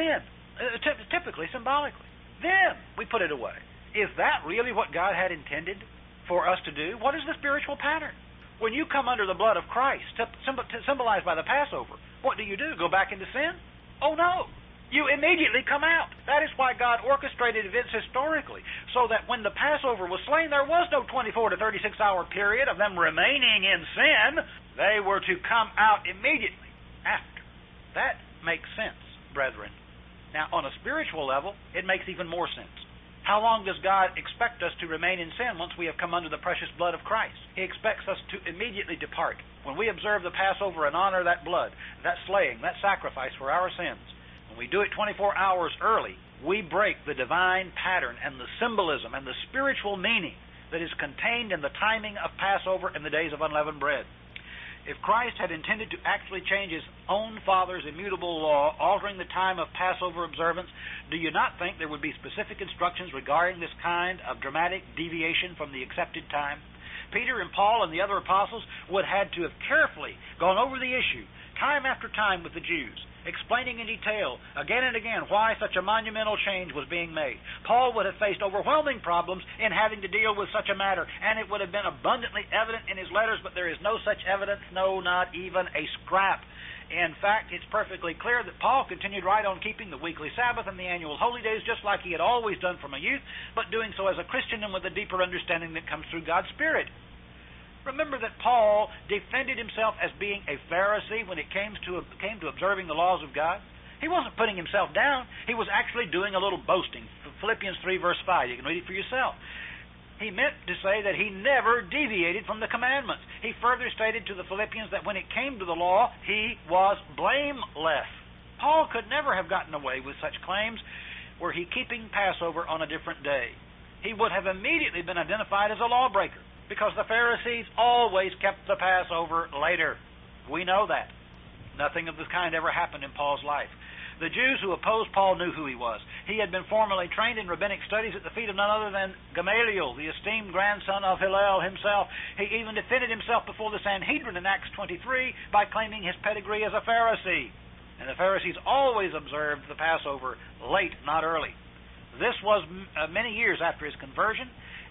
typically symbolically. Then we put it away. Is that really what God had intended for us to do? What is the spiritual pattern? When you come under the blood of Christ, symbolized by the Passover, what do? Go back into sin? Oh no. You immediately come out. That is why God orchestrated events historically, so that when the Passover was slain, there was no 24 to 36 hour period of them remaining in sin. They were to come out immediately after. That makes sense, brethren. Now, on a spiritual level, it makes even more sense. How long does God expect us to remain in sin once we have come under the precious blood of Christ? He expects us to immediately depart. When we observe the Passover and honor that blood, that slaying, that sacrifice for our sins, when we do it 24 hours early, we break the divine pattern and the symbolism and the spiritual meaning that is contained in the timing of Passover and the days of unleavened bread. If Christ had intended to actually change his own Father's immutable law, altering the time of Passover observance, do you not think there would be specific instructions regarding this kind of dramatic deviation from the accepted time? Peter and Paul and the other apostles would have had to have carefully gone over the issue, time after time, with the Jews, explaining in detail, again and again, why such a monumental change was being made. Paul would have faced overwhelming problems in having to deal with such a matter, and it would have been abundantly evident in his letters, but there is no such evidence, no, not even a scrap. In fact, it's perfectly clear that Paul continued right on keeping the weekly Sabbath and the annual holy days just like he had always done from a youth, but doing so as a Christian and with a deeper understanding that comes through God's Spirit. Remember that Paul defended himself as being a Pharisee when it came to observing the laws of God. He wasn't putting himself down. He was actually doing a little boasting. Philippians 3 verse 5. You can read it for yourself. He meant to say that he never deviated from the commandments. He further stated to the Philippians that when it came to the law, he was blameless. Paul could never have gotten away with such claims were he keeping Passover on a different day. He would have immediately been identified as a lawbreaker, because the Pharisees always kept the Passover later. We know that. Nothing of this kind ever happened in Paul's life. The Jews who opposed Paul knew who he was. He had been formally trained in rabbinic studies at the feet of none other than Gamaliel, the esteemed grandson of Hillel himself. He even defended himself before the Sanhedrin in Acts 23 by claiming his pedigree as a Pharisee. And the Pharisees always observed the Passover late, not early. This was many years after his conversion.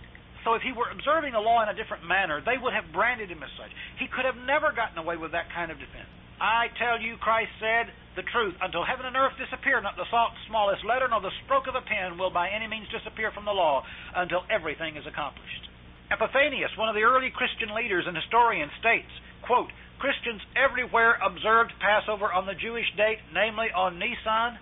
So if he were observing the law in a different manner, they would have branded him as such. He could have never gotten away with that kind of defense. I tell you, Christ said, the truth, until heaven and earth disappear, not the smallest letter nor the stroke of a pen will by any means disappear from the law until everything is accomplished. Epiphanius, one of the early Christian leaders and historians, states, quote, Christians everywhere observed Passover on the Jewish date, namely on Nisan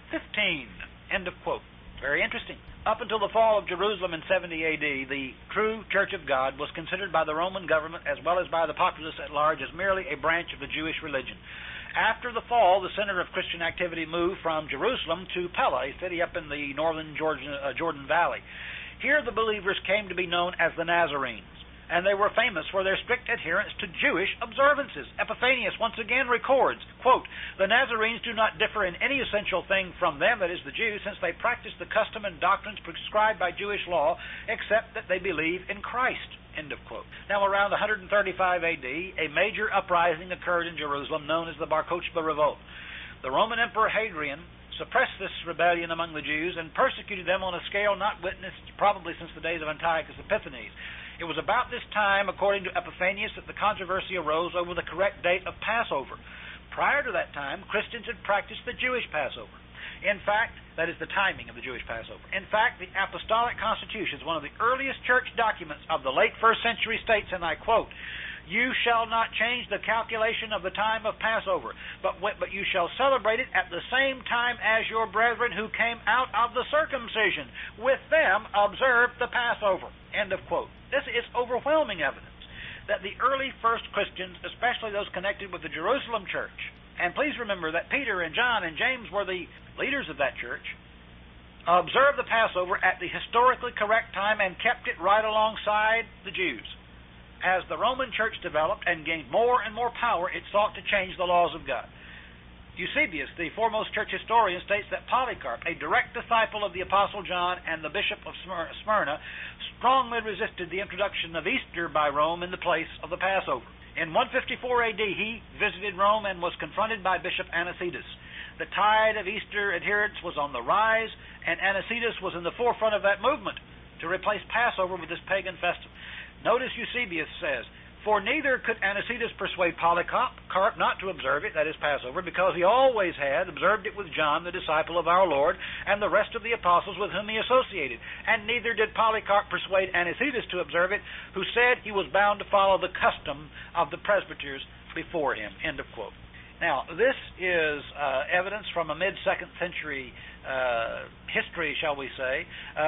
15. End of quote. Very interesting. Up until the fall of Jerusalem in 70 A.D., the true Church of God was considered by the Roman government as well as by the populace at large as merely a branch of the Jewish religion. After the fall, the center of Christian activity moved from Jerusalem to Pella, a city up in the northern Jordan Valley. Here the believers came to be known as the Nazarenes, and they were famous for their strict adherence to Jewish observances. Epiphanius once again records, quote, the Nazarenes do not differ in any essential thing from them, that is the Jews, since they practice the custom and doctrines prescribed by Jewish law, except that they believe in Christ. End of quote. Now, around 135 A.D., a major uprising occurred in Jerusalem known as the Bar Kokhba Revolt. The Roman Emperor Hadrian suppressed this rebellion among the Jews and persecuted them on a scale not witnessed probably since the days of Antiochus Epiphanes. It was about this time, according to Epiphanius, that the controversy arose over the correct date of Passover. Prior to that time, Christians had practiced the Jewish Passover. In fact, that is the timing of the Jewish Passover. In fact, the Apostolic Constitution is one of the earliest church documents of the late first century states, and I quote, you shall not change the calculation of the time of Passover, but you shall celebrate it at the same time as your brethren who came out of the circumcision. With them observe the Passover. End of quote. This is overwhelming evidence that the early first Christians, especially those connected with the Jerusalem church, and please remember that Peter and John and James were the leaders of that church, observed the Passover at the historically correct time and kept it right alongside the Jews. As the Roman church developed and gained more and more power, it sought to change the laws of God. Eusebius, the foremost church historian, states that Polycarp, a direct disciple of the Apostle John and the Bishop of Smyrna, strongly resisted the introduction of Easter by Rome in the place of the Passover. In 154 A.D., he visited Rome and was confronted by Bishop Anicetus. The tide of Easter adherence was on the rise, and Anicetus was in the forefront of that movement to replace Passover with this pagan festival. Notice Eusebius says, "For neither could Anicetus persuade Polycarp not to observe it," that is Passover, "because he always had observed it with John, the disciple of our Lord, and the rest of the apostles with whom he associated. And neither did Polycarp persuade Anicetus to observe it, who said he was bound to follow the custom of the presbyters before him." End of quote. Now, this is evidence from a mid-2nd century history, shall we say,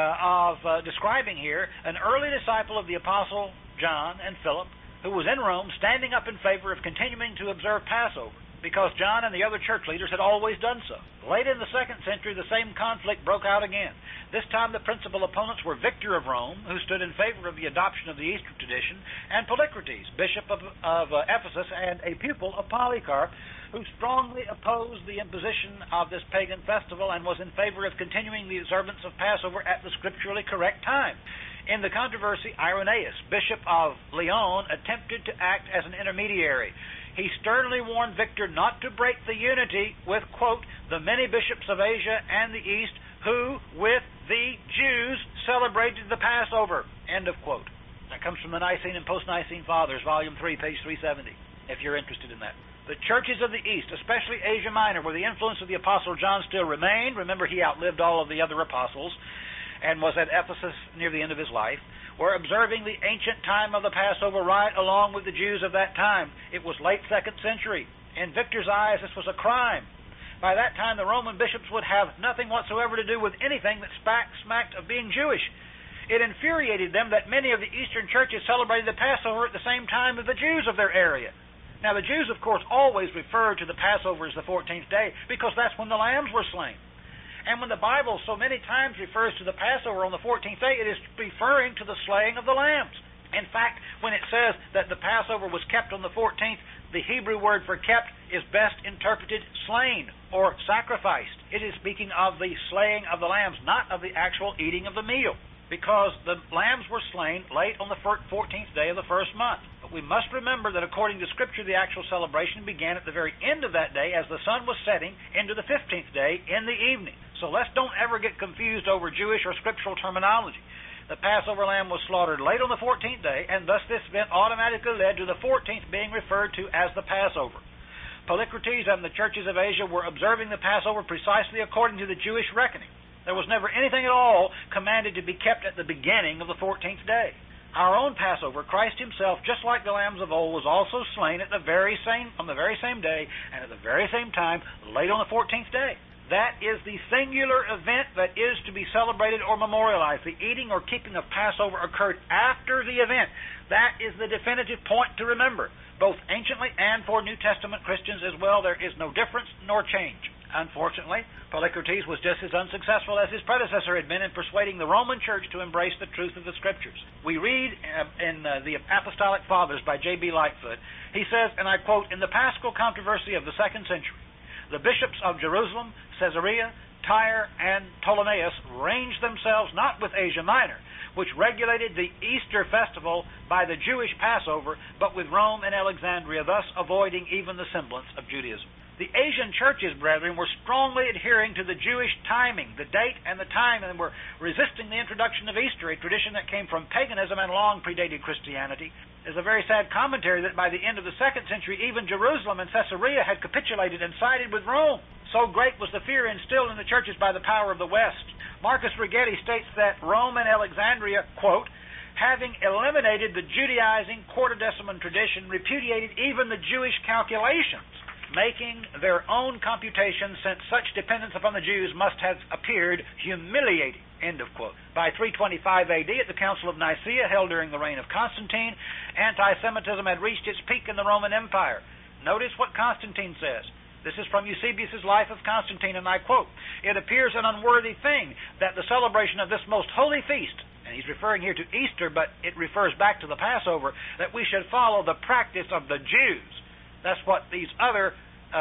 of describing here an early disciple of the apostle John and Philip, who was in Rome, standing up in favor of continuing to observe Passover, because John and the other church leaders had always done so. Late in the 2nd century, the same conflict broke out again. This time the principal opponents were Victor of Rome, who stood in favor of the adoption of the Easter tradition, and Polycrates, bishop of Ephesus and a pupil of Polycarp, who strongly opposed the imposition of this pagan festival and was in favor of continuing the observance of Passover at the scripturally correct time. In the controversy, Irenaeus, bishop of Lyon, attempted to act as an intermediary. He sternly warned Victor not to break the unity with, quote, "the many bishops of Asia and the East who, with the Jews, celebrated the Passover," end of quote. That comes from the Nicene and Post-Nicene Fathers, Volume 3, page 370, if you're interested in that. The churches of the East, especially Asia Minor, where the influence of the Apostle John still remained — remember, he outlived all of the other apostles and was at Ephesus near the end of his life — were observing the ancient time of the Passover right along with the Jews of that time. It was late 2nd century. In Victor's eyes, this was a crime. By that time, the Roman bishops would have nothing whatsoever to do with anything that smacked of being Jewish. It infuriated them that many of the Eastern churches celebrated the Passover at the same time as the Jews of their area. Now, the Jews, of course, always referred to the Passover as the 14th day because that's when the lambs were slain. And when the Bible so many times refers to the Passover on the 14th day, it is referring to the slaying of the lambs. In fact, when it says that the Passover was kept on the 14th, the Hebrew word for kept is best interpreted slain or sacrificed. It is speaking of the slaying of the lambs, not of the actual eating of the meal, because the lambs were slain late on the 14th day of the first month. But we must remember that according to Scripture, the actual celebration began at the very end of that day as the sun was setting into the 15th day in the evening. So let's don't ever get confused over Jewish or scriptural terminology. The Passover lamb was slaughtered late on the 14th day, and thus this event automatically led to the 14th being referred to as the Passover. Polycrates and the churches of Asia were observing the Passover precisely according to the Jewish reckoning. There was never anything at all commanded to be kept at the beginning of the 14th day. Our own Passover, Christ himself, just like the lambs of old, was also slain on the very same day and at the very same time, late on the 14th day. That is the singular event that is to be celebrated or memorialized. The eating or keeping of Passover occurred after the event. That is the definitive point to remember, both anciently and for New Testament Christians as well. There is no difference nor change. Unfortunately, Polycrates was just as unsuccessful as his predecessor had been in persuading the Roman Church to embrace the truth of the Scriptures. We read in the Apostolic Fathers by J.B. Lightfoot, he says, and I quote, "In the Paschal controversy of the 2nd century, the bishops of Jerusalem, Caesarea, Tyre, and Ptolemais ranged themselves not with Asia Minor, which regulated the Easter festival by the Jewish Passover, but with Rome and Alexandria, thus avoiding even the semblance of Judaism." The Asian churches, brethren, were strongly adhering to the Jewish timing, the date and the time, and were resisting the introduction of Easter, a tradition that came from paganism and long predated Christianity. There's a very sad commentary that by the end of the 2nd century, even Jerusalem and Caesarea had capitulated and sided with Rome. So great was the fear instilled in the churches by the power of the West. Marcus Rigetti states that Rome and Alexandria, quote, "having eliminated the Judaizing quartodeciman tradition, repudiated even the Jewish calculations, making their own computations, since such dependence upon the Jews must have appeared humiliating," end of quote. By 325 A.D., at the Council of Nicaea, held during the reign of Constantine, anti-Semitism had reached its peak in the Roman Empire. Notice what Constantine says. This is from Eusebius' Life of Constantine, and I quote, "It appears an unworthy thing that the celebration of this most holy feast," and he's referring here to Easter, but it refers back to the Passover, "that we should follow the practice of the Jews." That's what these other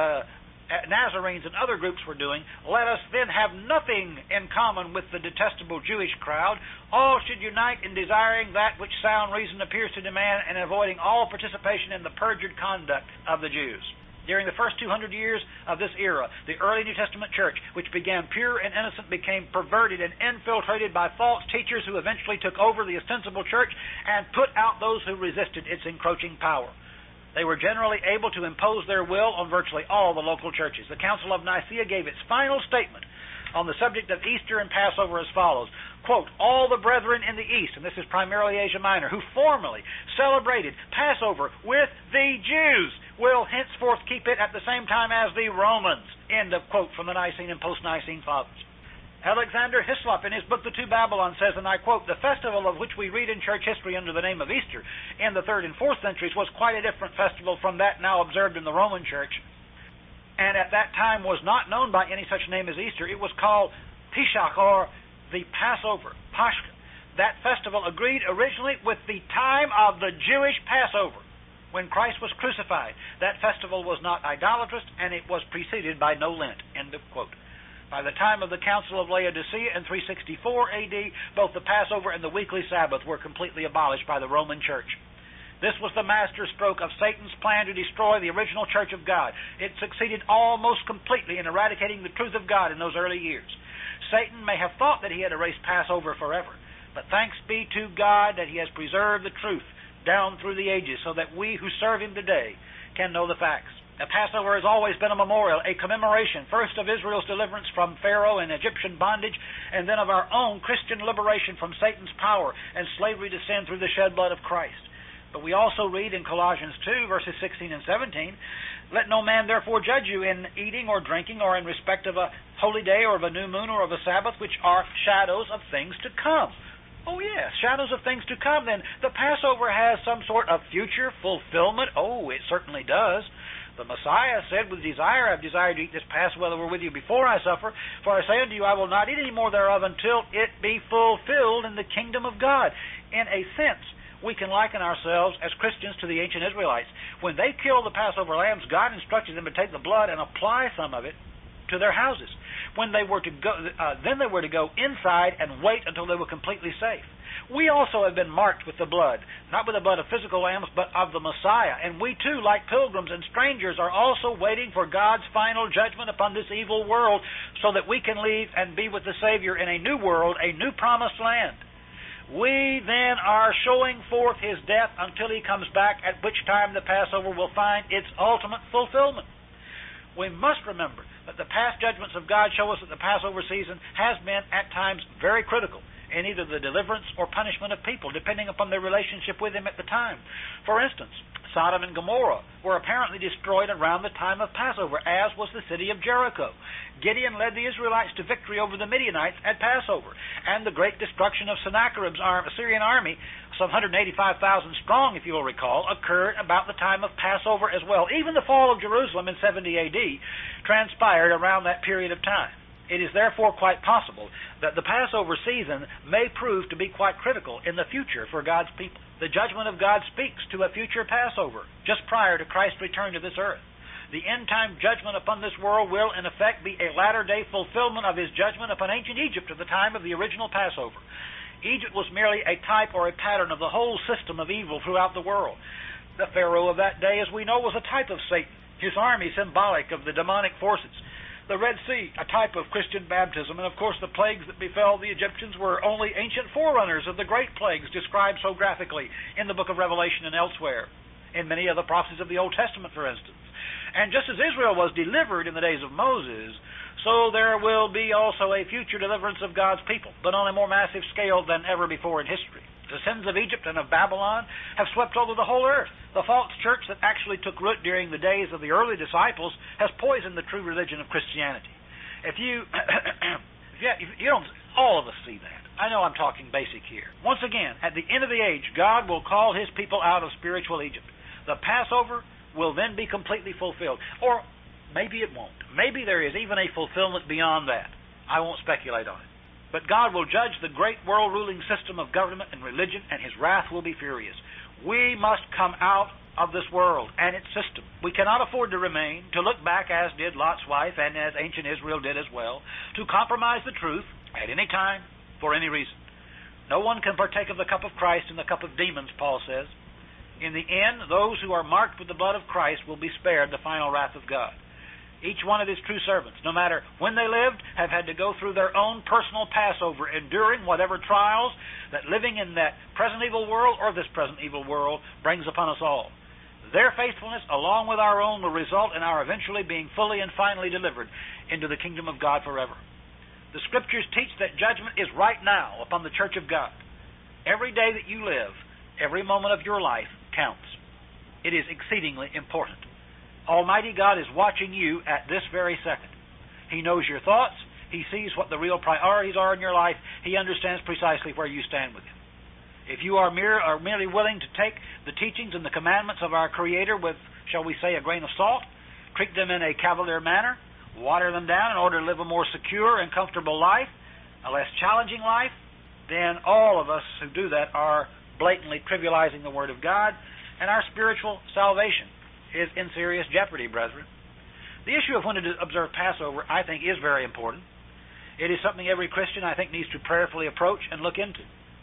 Nazarenes and other groups were doing. "Let us then have nothing in common with the detestable Jewish crowd. All should unite in desiring that which sound reason appears to demand, and avoiding all participation in the perjured conduct of the Jews." During the first 200 years of this era, the early New Testament church, which began pure and innocent, became perverted and infiltrated by false teachers who eventually took over the ostensible church and put out those who resisted its encroaching power. They were generally able to impose their will on virtually all the local churches. The Council of Nicaea gave its final statement on the subject of Easter and Passover as follows, quote, all the brethren in the East, and this is primarily Asia Minor, who formerly celebrated Passover with the Jews will henceforth keep it at the same time as the Romans, end of quote from the Nicene and post-Nicene Fathers. Alexander Hislop, in his book The Two Babylons, says, and I quote, the festival of which we read in church history under the name of Easter in the 3rd and 4th centuries was quite a different festival from that now observed in the Roman Church, and at that time was not known by any such name as Easter. It was called Pesach, or the Passover, Pashka. That festival agreed originally with the time of the Jewish Passover, when Christ was crucified. That festival was not idolatrous, and it was preceded by no Lent, end of quote. By the time of the Council of Laodicea in 364 AD, both the Passover and the weekly Sabbath were completely abolished by the Roman Church. This was the master stroke of Satan's plan to destroy the original Church of God. It succeeded almost completely in eradicating the truth of God in those early years. Satan may have thought that he had erased Passover forever, but thanks be to God that he has preserved the truth down through the ages so that we who serve him today can know the facts. The Passover has always been a memorial, a commemoration, first of Israel's deliverance from Pharaoh and Egyptian bondage, and then of our own Christian liberation from Satan's power and slavery to sin through the shed blood of Christ. But we also read in Colossians 2, verses 16 and 17, let no man therefore judge you in eating or drinking or in respect of a holy day or of a new moon or of a Sabbath, which are shadows of things to come. Oh, yes, shadows of things to come. Then the Passover has some sort of future fulfillment. Oh, it certainly does. The Messiah said, with desire, I have desired to eat this Passover with you before I suffer. For I say unto you, I will not eat any more thereof until it be fulfilled in the kingdom of God. In a sense, we can liken ourselves as Christians to the ancient Israelites. When they killed the Passover lambs, God instructed them to take the blood and apply some of it to their houses. When they were to go, then they were to go inside and wait until they were completely safe. We also have been marked with the blood, not with the blood of physical lambs, but of the Messiah. And we too, like pilgrims and strangers, are also waiting for God's final judgment upon this evil world so that we can leave and be with the Savior in a new world, a new promised land. We then are showing forth his death until he comes back, at which time the Passover will find its ultimate fulfillment. We must remember that the past judgments of God show us that the Passover season has been at times very critical in either the deliverance or punishment of people, depending upon their relationship with him at the time. For instance, Sodom and Gomorrah were apparently destroyed around the time of Passover, as was the city of Jericho. Gideon led the Israelites to victory over the Midianites at Passover, and the great destruction of Sennacherib's Assyrian army, some 185,000 strong, if you will recall, occurred about the time of Passover as well. Even the fall of Jerusalem in 70 AD transpired around that period of time. It is therefore quite possible that the Passover season may prove to be quite critical in the future for God's people. The judgment of God speaks to a future Passover just prior to Christ's return to this earth. The end-time judgment upon this world will, in effect, be a latter-day fulfillment of his judgment upon ancient Egypt at the time of the original Passover. Egypt was merely a type or a pattern of the whole system of evil throughout the world. The Pharaoh of that day, as we know, was a type of Satan, his army symbolic of the demonic forces. The Red Sea, a type of Christian baptism, and of course the plagues that befell the Egyptians were only ancient forerunners of the great plagues described so graphically in the book of Revelation and elsewhere, in many other prophecies of the Old Testament, for instance. And just as Israel was delivered in the days of Moses, so there will be also a future deliverance of God's people, but on a more massive scale than ever before in history. The sins of Egypt and of Babylon have swept over the whole earth. The false church that actually took root during the days of the early disciples has poisoned the true religion of Christianity. If you don't, all of us see that. I know I'm talking basic here. Once again, at the end of the age, God will call his people out of spiritual Egypt. The Passover will then be completely fulfilled. Or maybe it won't. Maybe there is even a fulfillment beyond that. I won't speculate on it. But God will judge the great world-ruling system of government and religion, and his wrath will be furious. We must come out of this world and its system. We cannot afford to remain, to look back as did Lot's wife and as ancient Israel did as well, to compromise the truth at any time, for any reason. No one can partake of the cup of Christ and the cup of demons, Paul says. In the end, those who are marked with the blood of Christ will be spared the final wrath of God. Each one of His true servants, no matter when they lived, have had to go through their own personal Passover, enduring whatever trials that living in that present evil world or this present evil world brings upon us all. Their faithfulness, along with our own, will result in our eventually being fully and finally delivered into the kingdom of God forever. The Scriptures teach that judgment is right now upon the church of God. Every day that you live, every moment of your life counts. It is exceedingly important. Almighty God is watching you at this very second. He knows your thoughts. He sees what the real priorities are in your life. He understands precisely where you stand with Him. If you are merely willing to take the teachings and the commandments of our Creator with, shall we say, a grain of salt, treat them in a cavalier manner, water them down in order to live a more secure and comfortable life, a less challenging life, then all of us who do that are blatantly trivializing the Word of God, and our spiritual salvation is in serious jeopardy, brethren. The issue of when to observe Passover, I think, is very important. It is something every Christian, I think, needs to prayerfully approach and look into.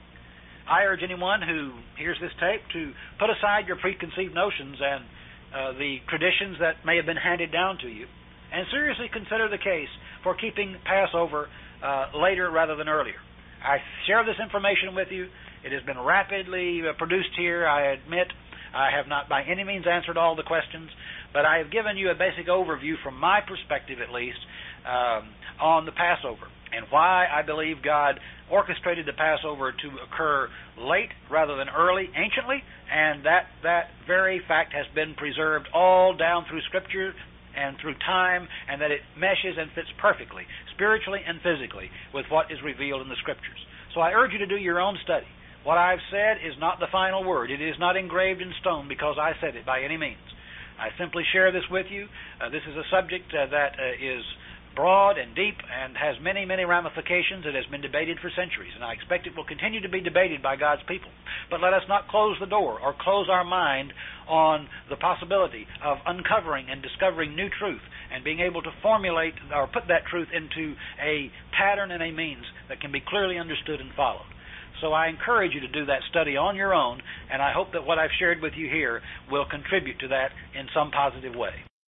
I urge anyone who hears this tape to put aside your preconceived notions and the traditions that may have been handed down to you, and seriously consider the case for keeping Passover later rather than earlier. I share this information with you. It has been rapidly produced here, I admit. I have not by any means answered all the questions, but I have given you a basic overview from my perspective at least on the Passover and why I believe God orchestrated the Passover to occur late rather than early anciently, and that very fact has been preserved all down through Scripture and through time, and that it meshes and fits perfectly, spiritually and physically, with what is revealed in the Scriptures. So I urge you to do your own study. What I've said is not the final word. It is not engraved in stone because I said it by any means. I simply share this with you. This is a subject that is broad and deep and has many, many ramifications. It has been debated for centuries, and I expect it will continue to be debated by God's people. But let us not close the door or close our mind on the possibility of uncovering and discovering new truth and being able to formulate or put that truth into a pattern and a means that can be clearly understood and followed. So I encourage you to do that study on your own, and I hope that what I've shared with you here will contribute to that in some positive way.